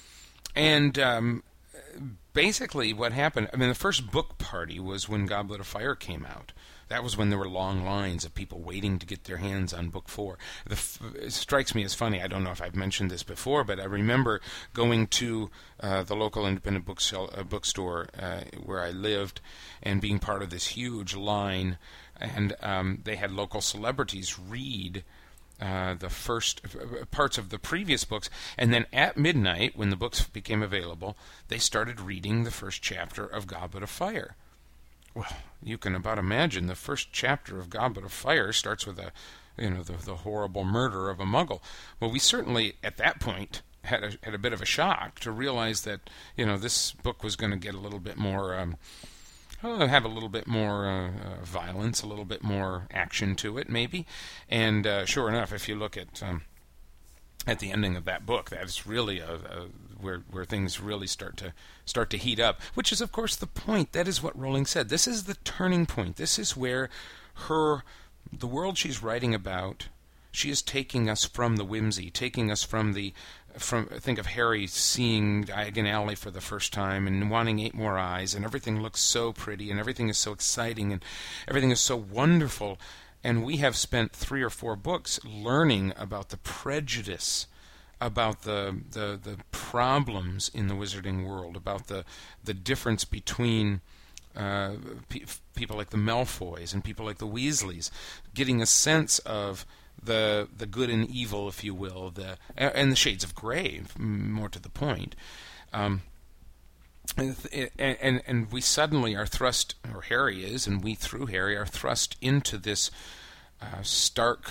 and um, basically what happened. I mean, the first book party was when Goblet of Fire came out. That was when there were long lines of people waiting to get their hands on book four. The f- it strikes me as funny. I don't know if I've mentioned this before, but I remember going to uh, the local independent bookshell, uh, bookstore uh, where I lived and being part of this huge line. And um, they had local celebrities read uh, the first uh, parts of the previous books. And then at midnight, when the books became available, they started reading the first chapter of Goblet of Fire. Well, you can about imagine the first chapter of Goblet of Fire starts with a, you know, the, the horrible murder of a Muggle. Well, we certainly at that point had a had a bit of a shock to realize that, you know, this book was going to get a little bit more, um, uh, have a little bit more uh, uh, violence, a little bit more action to it, maybe. And uh, sure enough, if you look at um, at the ending of that book, that is really a, a where where things really start to start to heat up, which is of course the point. That is what Rowling said. This is the turning point. This is where her the world she's writing about, she is taking us from the whimsy, taking us from the from think of Harry seeing Diagon Alley for the first time and wanting eight more eyes, and everything looks so pretty and everything is so exciting and everything is so wonderful. And we have spent three or four books learning about the prejudice, about the, the the problems in the wizarding world, about the the difference between uh, pe- people like the Malfoys and people like the Weasleys, getting a sense of the the good and evil, if you will, the and the shades of grey, more to the point. Um, and, and and we suddenly are thrust, or Harry is, and we through Harry are thrust into this uh, stark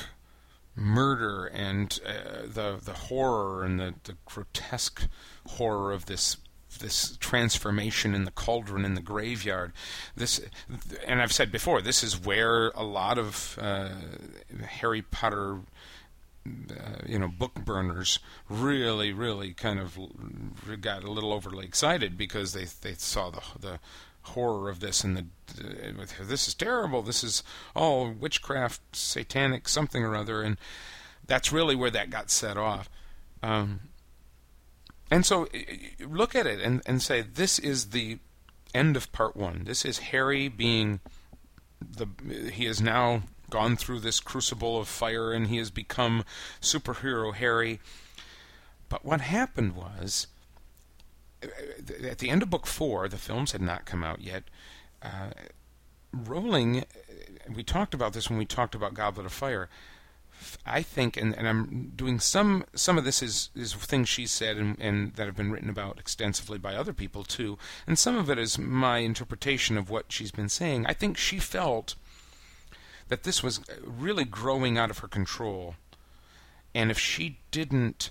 murder and uh, the the horror and the, the grotesque horror of this this transformation in the cauldron in the graveyard. This, and I've said before, this is where a lot of uh, Harry Potter, uh, you know, book burners really, really kind of got a little overly excited because they they saw the the horror of this and the uh, this is terrible. This is all witchcraft, satanic, something or other, and that's really where that got set off. Um, And so look at it and, and say, this is the end of part one. This is Harry being the, he has now gone through this crucible of fire and he has become superhero Harry. But what happened was, at the end of book four, the films had not come out yet, uh, Rowling, we talked about this when we talked about Goblet of Fire, I think, and, and I'm doing some some of this is, is things she said and, and that have been written about extensively by other people too, and some of it is my interpretation of what she's been saying. I think she felt that this was really growing out of her control, and if she didn't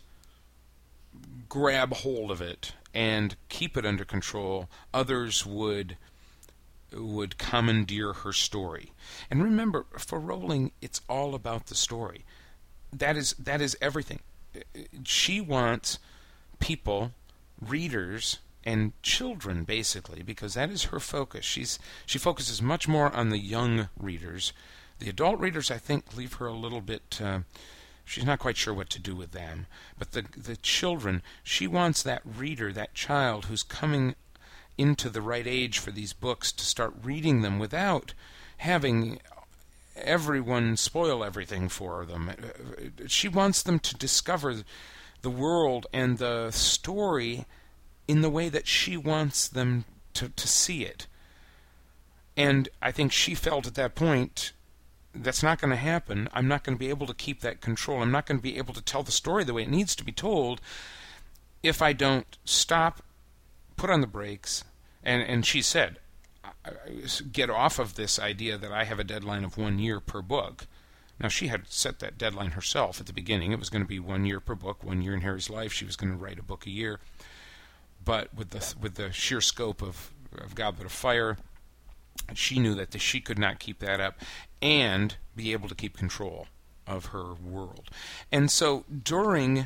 grab hold of it and keep it under control, others would would commandeer her story. And remember, for Rowling, it's all about the story. That is that is everything. She wants people, readers, and children, basically, because that is her focus. She's she focuses much more on the young readers. The adult readers, I think, leave her a little bit. Uh, she's not quite sure what to do with them. But the the children, she wants that reader, that child who's coming into the right age for these books to start reading them without having everyone spoil everything for them. She wants them to discover the world and the story in the way that she wants them to, to see it. And I think she felt at that point, that's not going to happen. I'm not going to be able to keep that control. I'm not going to be able to tell the story the way it needs to be told if I don't stop, put on the brakes. And and she said, get off of this idea that I have a deadline of one year per book. Now, she had set that deadline herself at the beginning. It was going to be one year per book, one year in Harry's life. She was going to write a book a year. But with the with the sheer scope of, of Goblet of Fire, she knew that the, she could not keep that up and be able to keep control of her world. And so during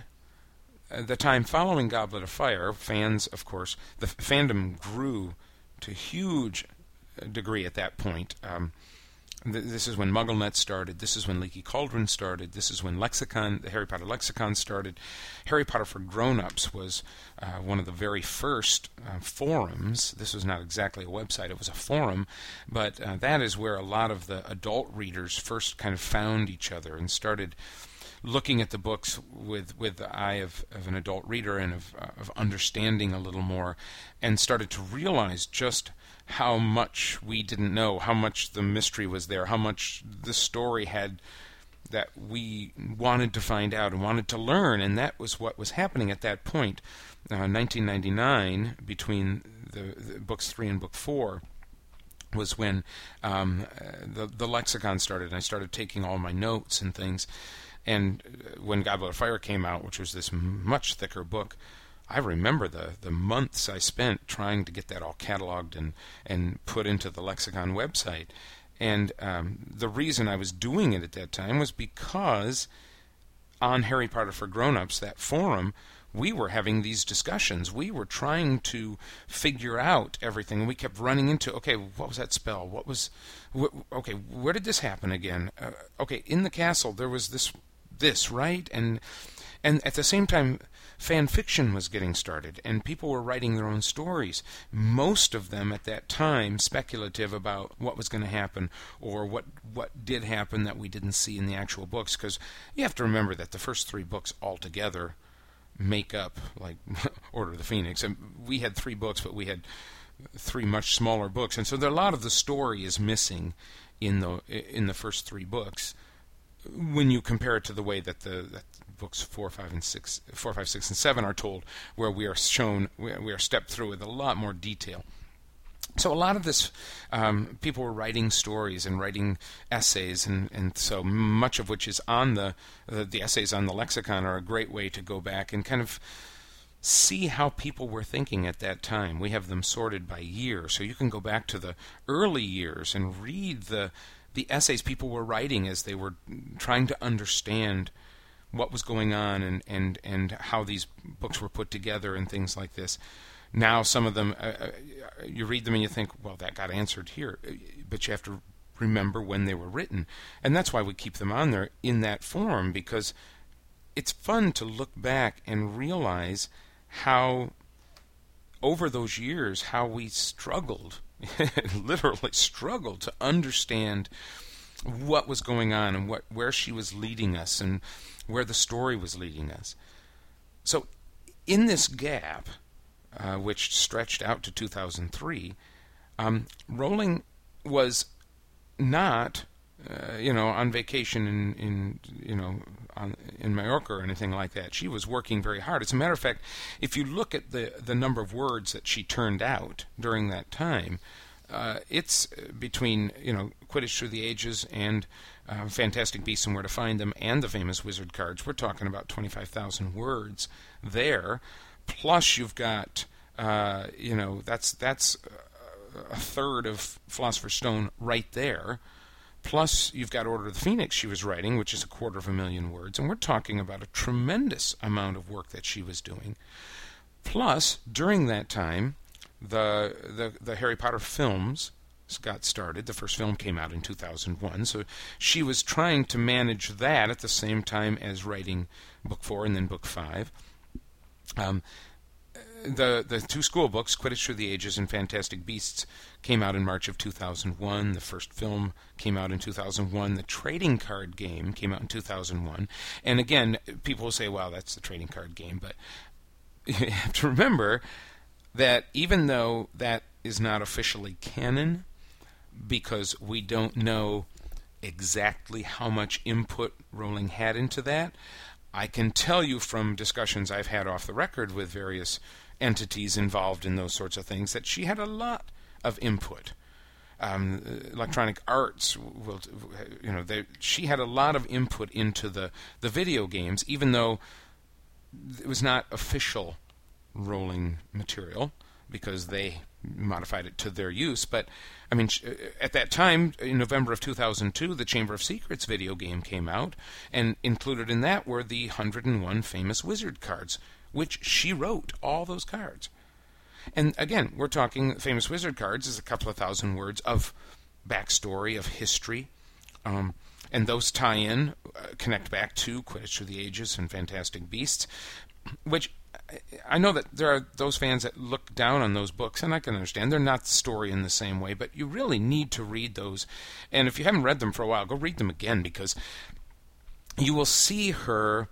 the time following Goblet of Fire, fans, of course, the fandom grew to a huge degree at that point. Um, th- this is when MuggleNet started. This is when Leaky Cauldron started. This is when Lexicon, the Harry Potter Lexicon started. Harry Potter for Grown-Ups was uh, one of the very first uh, forums. This was not exactly a website. It was a forum, but uh, that is where a lot of the adult readers first kind of found each other and started looking at the books with, with the eye of, of an adult reader and of, uh, of understanding a little more, and started to realize just how much we didn't know, how much the mystery was there, how much the story had that we wanted to find out and wanted to learn, and that was what was happening at that point. Uh, nineteen ninety-nine, between the, the books three and book four, was when um, the, the lexicon started, and I started taking all my notes and things. And when Goblet of Fire came out, which was this much thicker book, I remember the, the months I spent trying to get that all cataloged and, and put into the Lexicon website. And um, the reason I was doing it at that time was because on Harry Potter for Grown-Ups, that forum, we were having these discussions. We were trying to figure out everything. We kept running into, okay, what was that spell? What was, wh- okay, where did this happen again? Uh, okay, in the castle there was this, this, right? And and at the same time, fan fiction was getting started, and people were writing their own stories. Most of them at that time speculative about what was going to happen or what what did happen that we didn't see in the actual books. Because you have to remember that the first three books altogether make up like Order of the Phoenix. And we had three books, but we had three much smaller books, and so there, a lot of the story is missing in the in the first three books when you compare it to the way that the that books four, five, and six, four, five, six, and seven are told, where we are shown we are stepped through with a lot more detail. So a lot of this, um, people were writing stories and writing essays, and, and so much of which is on the, the the essays on the lexicon are a great way to go back and kind of see how people were thinking at that time. We have them sorted by year, so you can go back to the early years and read the the essays people were writing as they were trying to understand what was going on and, and, and how these books were put together and things like this. Now some of them, uh, you read them and you think, well, that got answered here. But you have to remember when they were written. And that's why we keep them on there in that form, because it's fun to look back and realize how over those years how we struggled, literally struggled to understand what was going on and what where she was leading us and where the story was leading us. So in this gap, uh, which stretched out to two thousand three, um, Rowling was not, uh, you know, on vacation in, in you know, on, in Mallorca or anything like that. She was working very hard. As a matter of fact, if you look at the, the number of words that she turned out during that time, uh, it's between, you know, Quidditch Through the Ages and uh, Fantastic Beasts and Where to Find Them and the famous Wizard cards. We're talking about twenty-five thousand words there. Plus, you've got, uh, you know, that's that's a third of Philosopher's Stone right there. Plus, you've got Order of the Phoenix she was writing, which is a quarter of a million words. And we're talking about a tremendous amount of work that she was doing. Plus, during that time, the the, the Harry Potter films got started. The first film came out in two thousand one. So she was trying to manage that at the same time as writing book four and then book five. Um, the the two school books, Quidditch Through the Ages and Fantastic Beasts, came out in March of two thousand one. The first film came out in two thousand one. The trading card game came out in two thousand one. And again, people will say, well, that's the trading card game. But you have to remember that even though that is not officially canon, because we don't know exactly how much input Rowling had into that, I can tell you from discussions I've had off the record with various entities involved in those sorts of things that she had a lot of input. Um, Electronic Arts, will, you know, they, she had a lot of input into the, the video games, even though it was not official Rowling material because they modified it to their use. But I mean, at that time, in November of two thousand two, the Chamber of Secrets video game came out, and included in that were the one hundred and one famous Wizard cards, which she wrote all those cards. And again, we're talking famous Wizard cards is a couple of thousand words of backstory, of history, um, and those tie in, uh, connect back to Quidditch Through the Ages and Fantastic Beasts, which I know that there are those fans that look down on those books, and I can understand. They're not the story in the same way, but you really need to read those. And if you haven't read them for a while, go read them again, because you will see her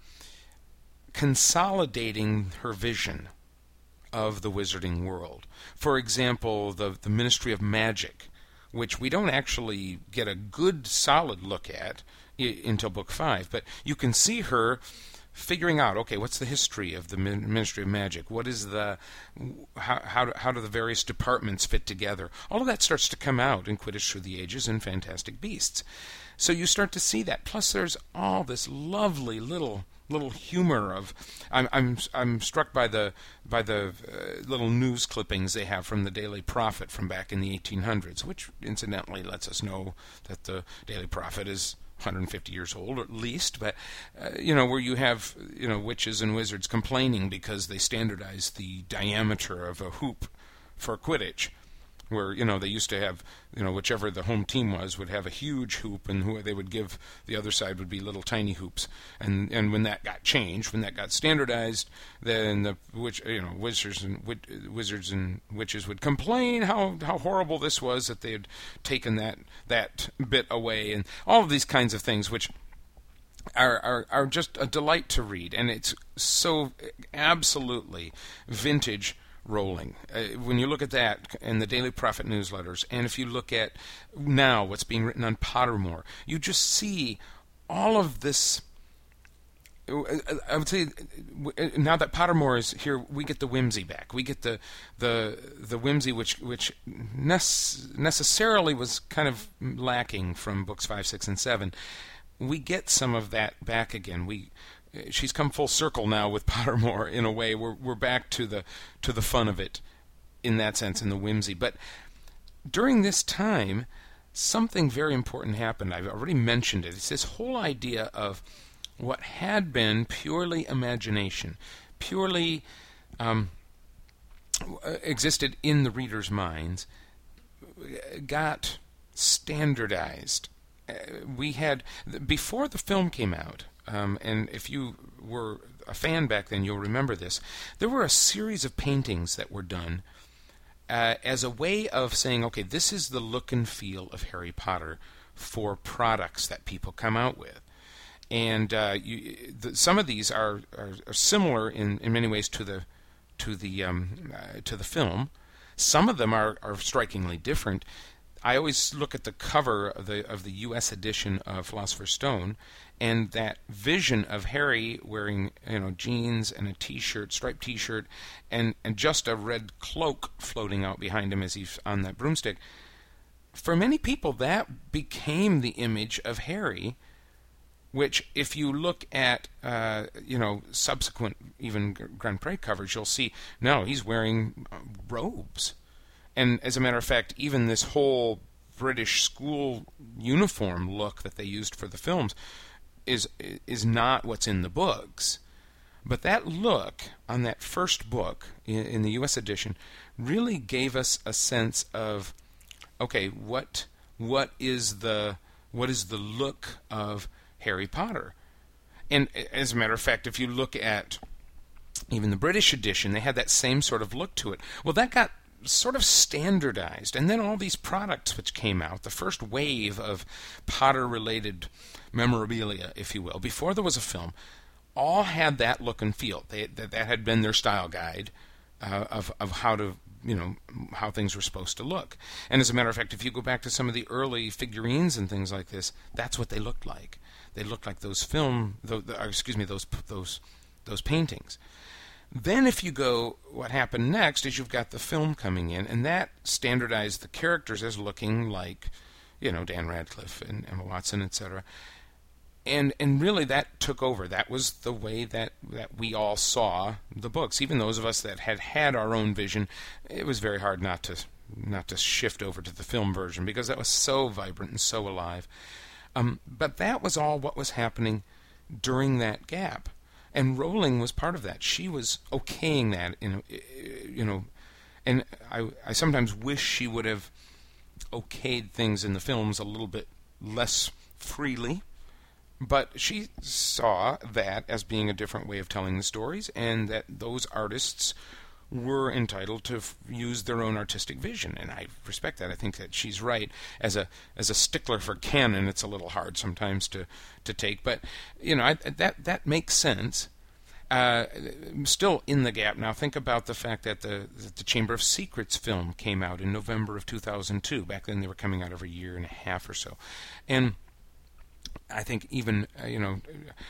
consolidating her vision of the wizarding world. For example, the, the Ministry of Magic, which we don't actually get a good, solid look at I- until Book five, but you can see her figuring out, okay, what's the history of the Ministry of Magic? What is the how how do, how do the various departments fit together? All of that starts to come out in Quidditch Through the Ages and Fantastic Beasts. So you start to see that. Plus, there's all this lovely little little humor of. I'm I'm I'm struck by the by the uh, little news clippings they have from the Daily Prophet from back in the eighteen hundreds, which incidentally lets us know that the Daily Prophet is one hundred fifty years old, or at least, but uh, you know, where you have, you know, witches and wizards complaining because they standardized the diameter of a hoop for Quidditch, where, you know, they used to have, you know, whichever the home team was would have a huge hoop, and who they would give the other side would be little tiny hoops, and and when that got changed, when that got standardized, then the witch, you know, wizards and wizards and witches would complain how how horrible this was, that they had taken that that bit away, and all of these kinds of things, which are are are just a delight to read, and it's so absolutely vintage Rowling. Uh, when you look at that in the Daily Prophet newsletters, and if you look at now what's being written on Pottermore, you just see all of this. I would say now that Pottermore is here, we get the whimsy back. We get the the the whimsy which which nece- necessarily was kind of lacking from books five, six, and seven. We get some of that back again. We She's come full circle now with Pottermore in a way. We're we're back to the to the fun of it, in that sense, in the whimsy. But during this time, something very important happened. I've already mentioned it. It's this whole idea of what had been purely imagination, purely um, existed in the reader's minds, got standardized. We had, before the film came out, Um, and if you were a fan back then, you'll remember this. There were a series of paintings that were done uh, as a way of saying, okay, this is the look and feel of Harry Potter for products that people come out with. And uh, you, the, some of these are, are, are similar in, in many ways to the to the um, uh, to the film. Some of them are, are strikingly different. I always look at the cover of the of the U S edition of Philosopher's Stone, and that vision of Harry wearing, you know, jeans and a T-shirt, striped T-shirt, and, and just a red cloak floating out behind him as he's on that broomstick. For many people, that became the image of Harry, which, if you look at, uh, you know, subsequent even Grand Prix covers, you'll see, no, he's wearing robes. And as a matter of fact, even this whole British school uniform look that they used for the films is is not what's in the books. But that look on that first book in, in the U S edition really gave us a sense of, okay, what what is the what is the look of Harry Potter? And as a matter of fact, if you look at even the British edition, they had that same sort of look to it. Well, that got sort of standardized, and then all these products which came out, the first wave of Potter-related memorabilia, if you will, before there was a film, all had that look and feel. They, that, that had been their style guide uh, of of how to, you know, how things were supposed to look. And as a matter of fact, if you go back to some of the early figurines and things like this, that's what they looked like. They looked like those film, those, excuse me, those those those paintings. Then if you go, what happened next is you've got the film coming in, and that standardized the characters as looking like, you know, Dan Radcliffe and Emma Watson, et cetera. And and really that took over. That was the way that, that we all saw the books. Even those of us that had had our own vision, it was very hard not to not to shift over to the film version because that was so vibrant and so alive. Um, but that was all what was happening during that gap. And Rowling was part of that. She was okaying that, in, you know, and I, I sometimes wish she would have okayed things in the films a little bit less freely, but she saw that as being a different way of telling the stories, and that those artists were entitled to f- use their own artistic vision, and I respect that. I think that she's right. As a as a stickler for canon, it's a little hard sometimes to, to take, but you know I, that that makes sense. Uh, still in the gap now. Think about the fact that the that the Chamber of Secrets film came out in November of two thousand two. Back then, they were coming out every year and a half or so, and I think even uh, you know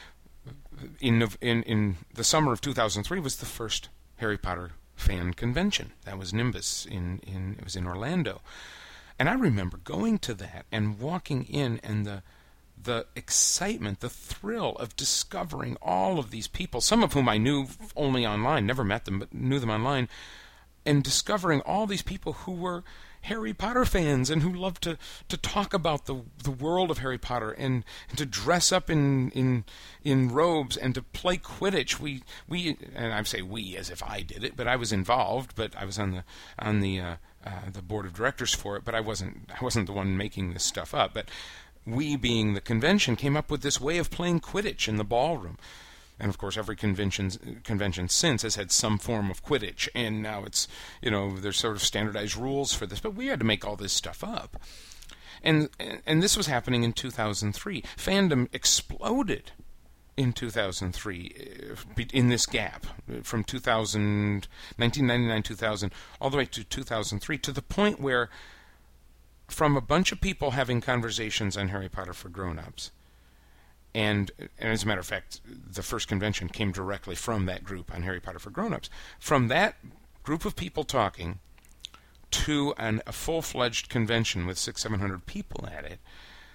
in in in the summer of two thousand three was the first Harry Potter fan convention. That was Nimbus in, in it was in Orlando. And I remember going to that and walking in, and the the excitement, the thrill of discovering all of these people, some of whom I knew only online, never met them, but knew them online, and discovering all these people who were Harry Potter fans and who loved to, to talk about the the world of Harry Potter and, and to dress up in, in in robes and to play Quidditch. We we and I say we as if I did it, but I was involved. But I was on the on the uh, uh, the board of directors for it. But I wasn't I wasn't the one making this stuff up. But we, being the convention, came up with this way of playing Quidditch in the ballroom. And of course, every convention convention since has had some form of Quidditch, and now it's, you know, there's sort of standardized rules for this. But we had to make all this stuff up, and and this was happening in two thousand three. Fandom exploded in two thousand three in this gap from two thousand, nineteen ninety-nine, two thousand, all the way to two thousand three, to the point where, from a bunch of people having conversations on Harry Potter for grown-ups. And, and as a matter of fact, the first convention came directly from that group on Harry Potter for Grown-Ups. From that group of people talking to an, a full-fledged convention with six, seven hundred people at it,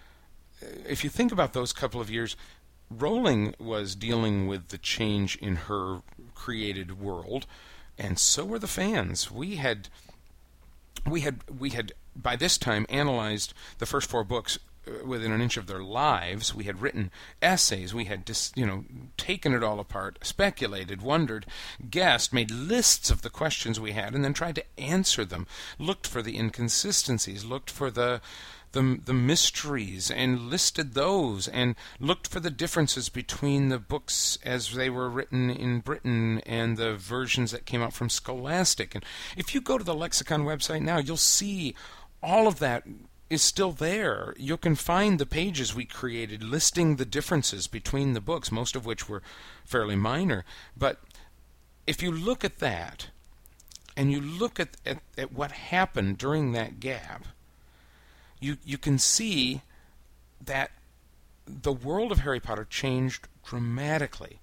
if you think about those couple of years, Rowling was dealing with the change in her created world, and so were the fans. We had, we had, we had by this time analyzed the first four books within an inch of their lives. We had written essays. We had dis, you know, taken it all apart, speculated, wondered, guessed, made lists of the questions we had, and then tried to answer them. Looked for the inconsistencies. Looked for the the the mysteries and listed those and looked for the differences between the books as they were written in Britain and the versions that came out from Scholastic. And if you go to the Lexicon website now, you'll see all of that is still there. You can find the pages we created listing the differences between the books, most of which were fairly minor. But if you look at that, and you look at, at, at what happened during that gap, you you can see that the world of Harry Potter changed dramatically.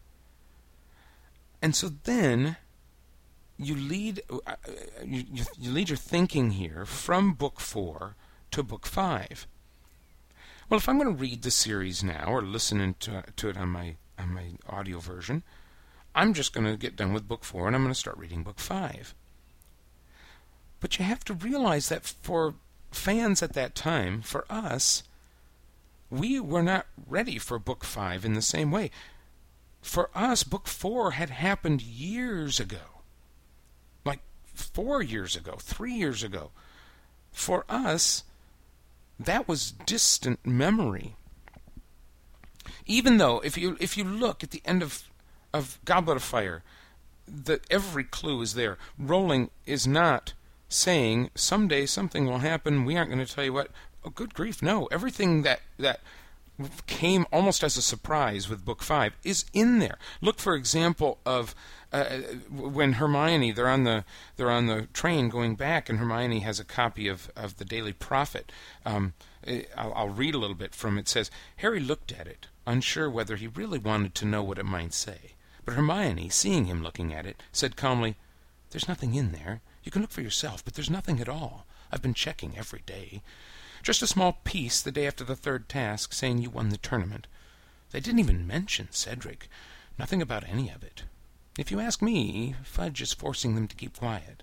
And so then you lead uh, you, you, you lead your thinking here from book four to book five. Well, if I'm going to read the series now or listen to, to it on my on my audio version, I'm just going to get done with book four and I'm going to start reading book five. But you have to realize that for fans at that time, for us, we were not ready for book five in the same way. For us, book four had happened years ago. Like four years ago, three years ago. For us, that was distant memory. Even though, if you if you look at the end of, of Goblet of Fire, that every clue is there. Rowling is not saying, someday something will happen, we aren't going to tell you what. Oh, good grief, no. Everything that, that came almost as a surprise with book five is in there. Look, for example, of uh, when Hermione, they're on the they're on the train going back, and Hermione has a copy of, of the Daily Prophet. Um, I'll, I'll read a little bit from it. It says, Harry looked at it, unsure whether he really wanted to know what it might say. But Hermione, seeing him looking at it, said calmly, "There's nothing in there. You can look for yourself, but there's nothing at all. I've been checking every day. Just a small piece the day after the third task saying you won the tournament. They didn't even mention Cedric. Nothing about any of it. If you ask me, Fudge is forcing them to keep quiet."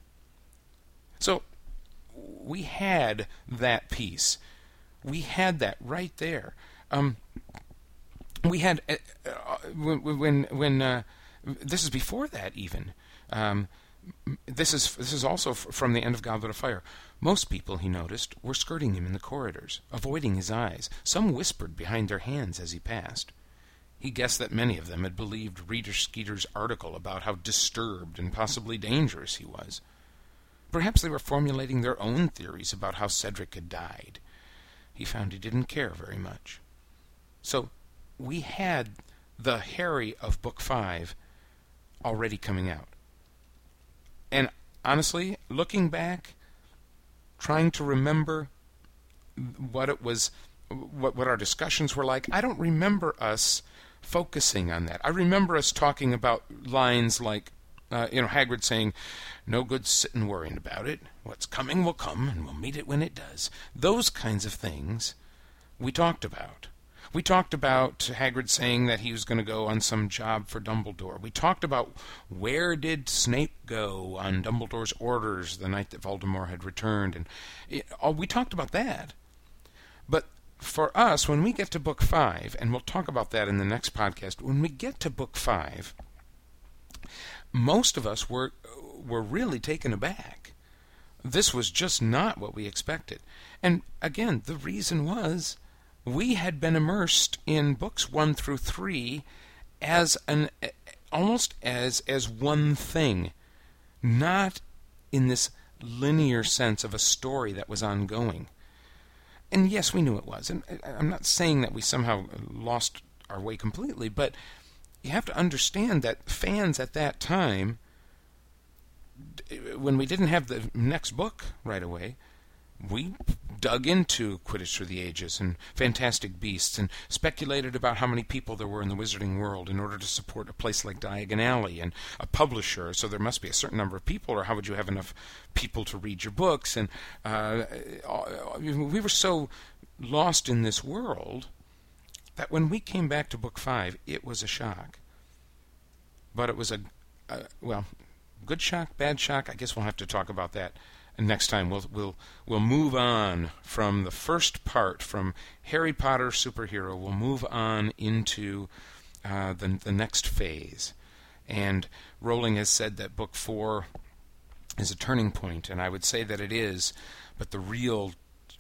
So we had that piece. We had that right there. Um, we had uh, uh, when when when uh, this is before that even. Um, This is this is also f- from the end of Goblet of Fire. Most people, he noticed, were skirting him in the corridors, avoiding his eyes. Some whispered behind their hands as he passed. He guessed that many of them had believed Reader Skeeter's article about how disturbed and possibly dangerous he was. Perhaps they were formulating their own theories about how Cedric had died. He found he didn't care very much. So we had the Harry of Book Five already coming out. And honestly, looking back, trying to remember what it was, what, what our discussions were like, I don't remember us focusing on that. I remember us talking about lines like, uh, you know, Hagrid saying, "No good sitting worrying about it. What's coming will come, and we'll meet it when it does." Those kinds of things we talked about. We talked about Hagrid saying that he was going to go on some job for Dumbledore. We talked about where did Snape go on Dumbledore's orders the night that Voldemort had returned. And it, oh, we talked about that. But for us, when we get to Book Five, and we'll talk about that in the next podcast, when we get to Book Five, most of us were were really taken aback. This was just not what we expected. And again, the reason was, we had been immersed in books one through three as an almost as as one thing, not in this linear sense of a story that was ongoing. And yes, we knew it was. And I'm not saying that we somehow lost our way completely, but you have to understand that fans at that time, when we didn't have the next book right away, we dug into Quidditch Through the Ages and Fantastic Beasts and speculated about how many people there were in the wizarding world in order to support a place like Diagon Alley and a publisher. So there must be a certain number of people, or how would you have enough people to read your books? And uh, we were so lost in this world that when we came back to Book Five, it was a shock. But it was a, a well, good shock, bad shock. I guess we'll have to talk about that. And next time we'll we'll we'll move on from the first part, from Harry Potter superhero. We'll move on into uh, the the next phase. And Rowling has said that Book Four is a turning point, and I would say that it is. But the real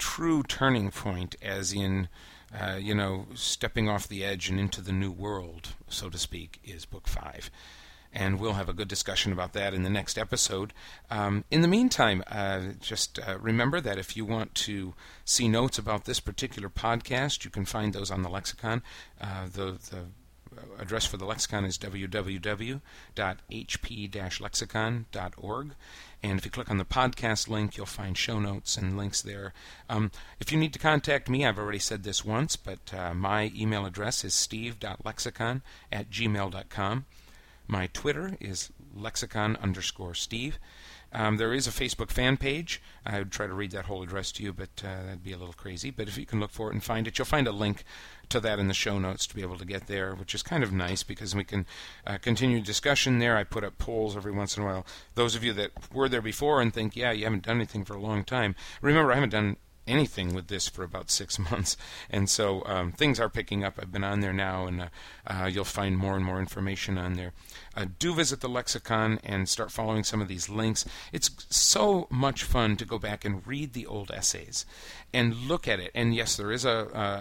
true turning point, as in, uh, you know, stepping off the edge and into the new world, so to speak, is book five. And we'll have a good discussion about that in the next episode. Um, in the meantime, uh, just uh, remember that if you want to see notes about this particular podcast, you can find those on the lexicon. Uh, the, the address for the lexicon is w w w dot h p dash lexicon dot org. And if you click on the podcast link, you'll find show notes and links there. Um, if you need to contact me, I've already said this once, but uh, my email address is steve dot lexicon at gmail dot com. My Twitter is lexicon underscore Steve. Um, there is a Facebook fan page. I would try to read that whole address to you, but uh, that'd be a little crazy. But if you can look for it and find it, you'll find a link to that in the show notes to be able to get there, which is kind of nice because we can uh, continue discussion there. I put up polls every once in a while. Those of you that were there before and think, yeah, you haven't done anything for a long time, remember I haven't done anything with this for about six months, and so um, things are picking up. I've been on there now, and uh, uh, you'll find more and more information on there. Uh, do visit the lexicon and start following some of these links. It's so much fun to go back and read the old essays and look at it. And yes, there is a,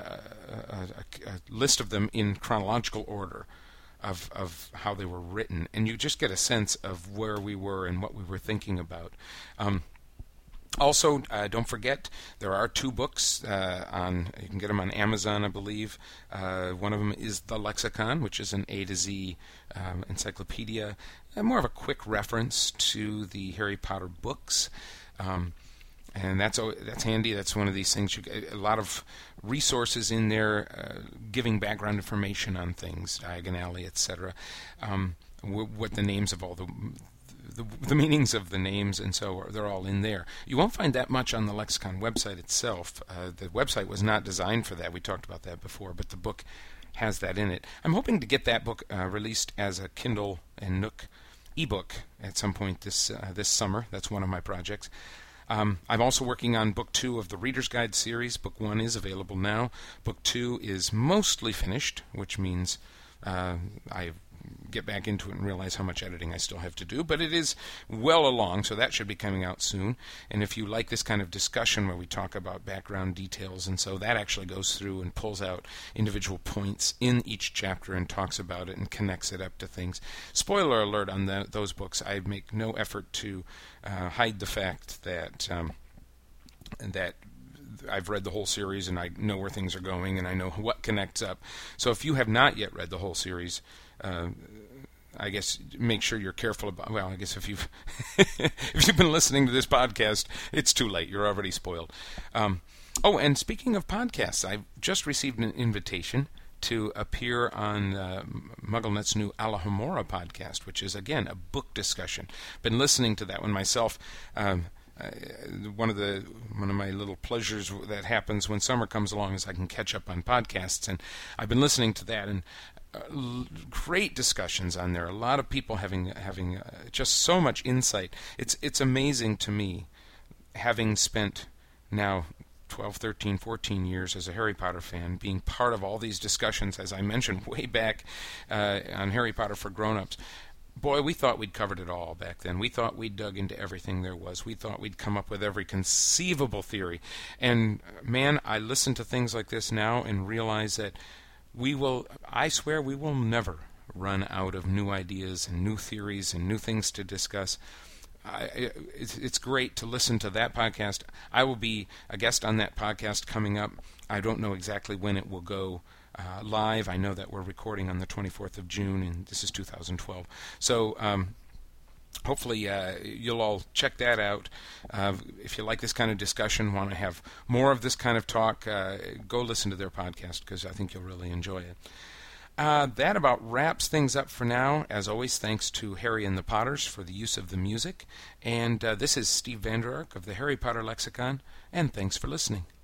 a, a, a, a list of them in chronological order of of how they were written, and you just get a sense of where we were and what we were thinking about. Um, Also, uh, don't forget, there are two books uh, on, you can get them on Amazon, I believe. Uh, one of them is The Lexicon, which is an A to Z um, encyclopedia, uh, more of a quick reference to the Harry Potter books. Um, and that's that's handy. That's one of these things, you get a lot of resources in there uh, giving background information on things, Diagon Alley, et cetera. Um, w- what the names of all the The, the meanings of the names, and so they're all in there. You won't find that much on the Lexicon website itself. Uh, the website was not designed for that. We talked about that before, but the book has that in it. I'm hoping to get that book uh, released as a Kindle and Nook ebook at some point this uh, this summer. That's one of my projects. Um, I'm also working on book two of the Reader's Guide series. Book one is available now. Book two is mostly finished, which means uh, I've get back into it and realize how much editing I still have to do, but it is well along, so that should be coming out soon. And if you like this kind of discussion where we talk about background details, and so that actually goes through and pulls out individual points in each chapter and talks about it and connects it up to things. Spoiler alert on the, those books, I make no effort to uh, hide the fact that um, that I've read the whole series and I know where things are going and I know what connects up. So if you have not yet read the whole series, uh, I guess make sure you're careful about. Well, I guess if you've if you've been listening to this podcast, it's too late. You're already spoiled. Um, oh, and speaking of podcasts, I've just received an invitation to appear on uh, MuggleNet's new Alohomora podcast, which is again a book discussion. Been listening to that one myself. Um, Uh, one of the one of my little pleasures that happens when summer comes along is I can catch up on podcasts, and I've been listening to that, and uh, l- great discussions on there. A lot of people having having uh, just so much insight. It's it's amazing to me, having spent now twelve, thirteen, fourteen years as a Harry Potter fan, being part of all these discussions, as I mentioned way back uh, on Harry Potter for Grown-Ups. Boy, we thought we'd covered it all back then. We thought we'd dug into everything there was. We thought we'd come up with every conceivable theory. And, man, I listen to things like this now and realize that we will, I swear, we will never run out of new ideas and new theories and new things to discuss. I, it's, it's great to listen to that podcast. I will be a guest on that podcast coming up. I don't know exactly when it will go Uh, live. I know that we're recording on the twenty-fourth of June, and this is two thousand twelve. So um, hopefully uh, you'll all check that out. Uh, if you like this kind of discussion, want to have more of this kind of talk, uh, go listen to their podcast, because I think you'll really enjoy it. Uh, that about wraps things up for now. As always, thanks to Harry and the Potters for the use of the music. And uh, this is Steve Vander Ark of the Harry Potter Lexicon, and thanks for listening.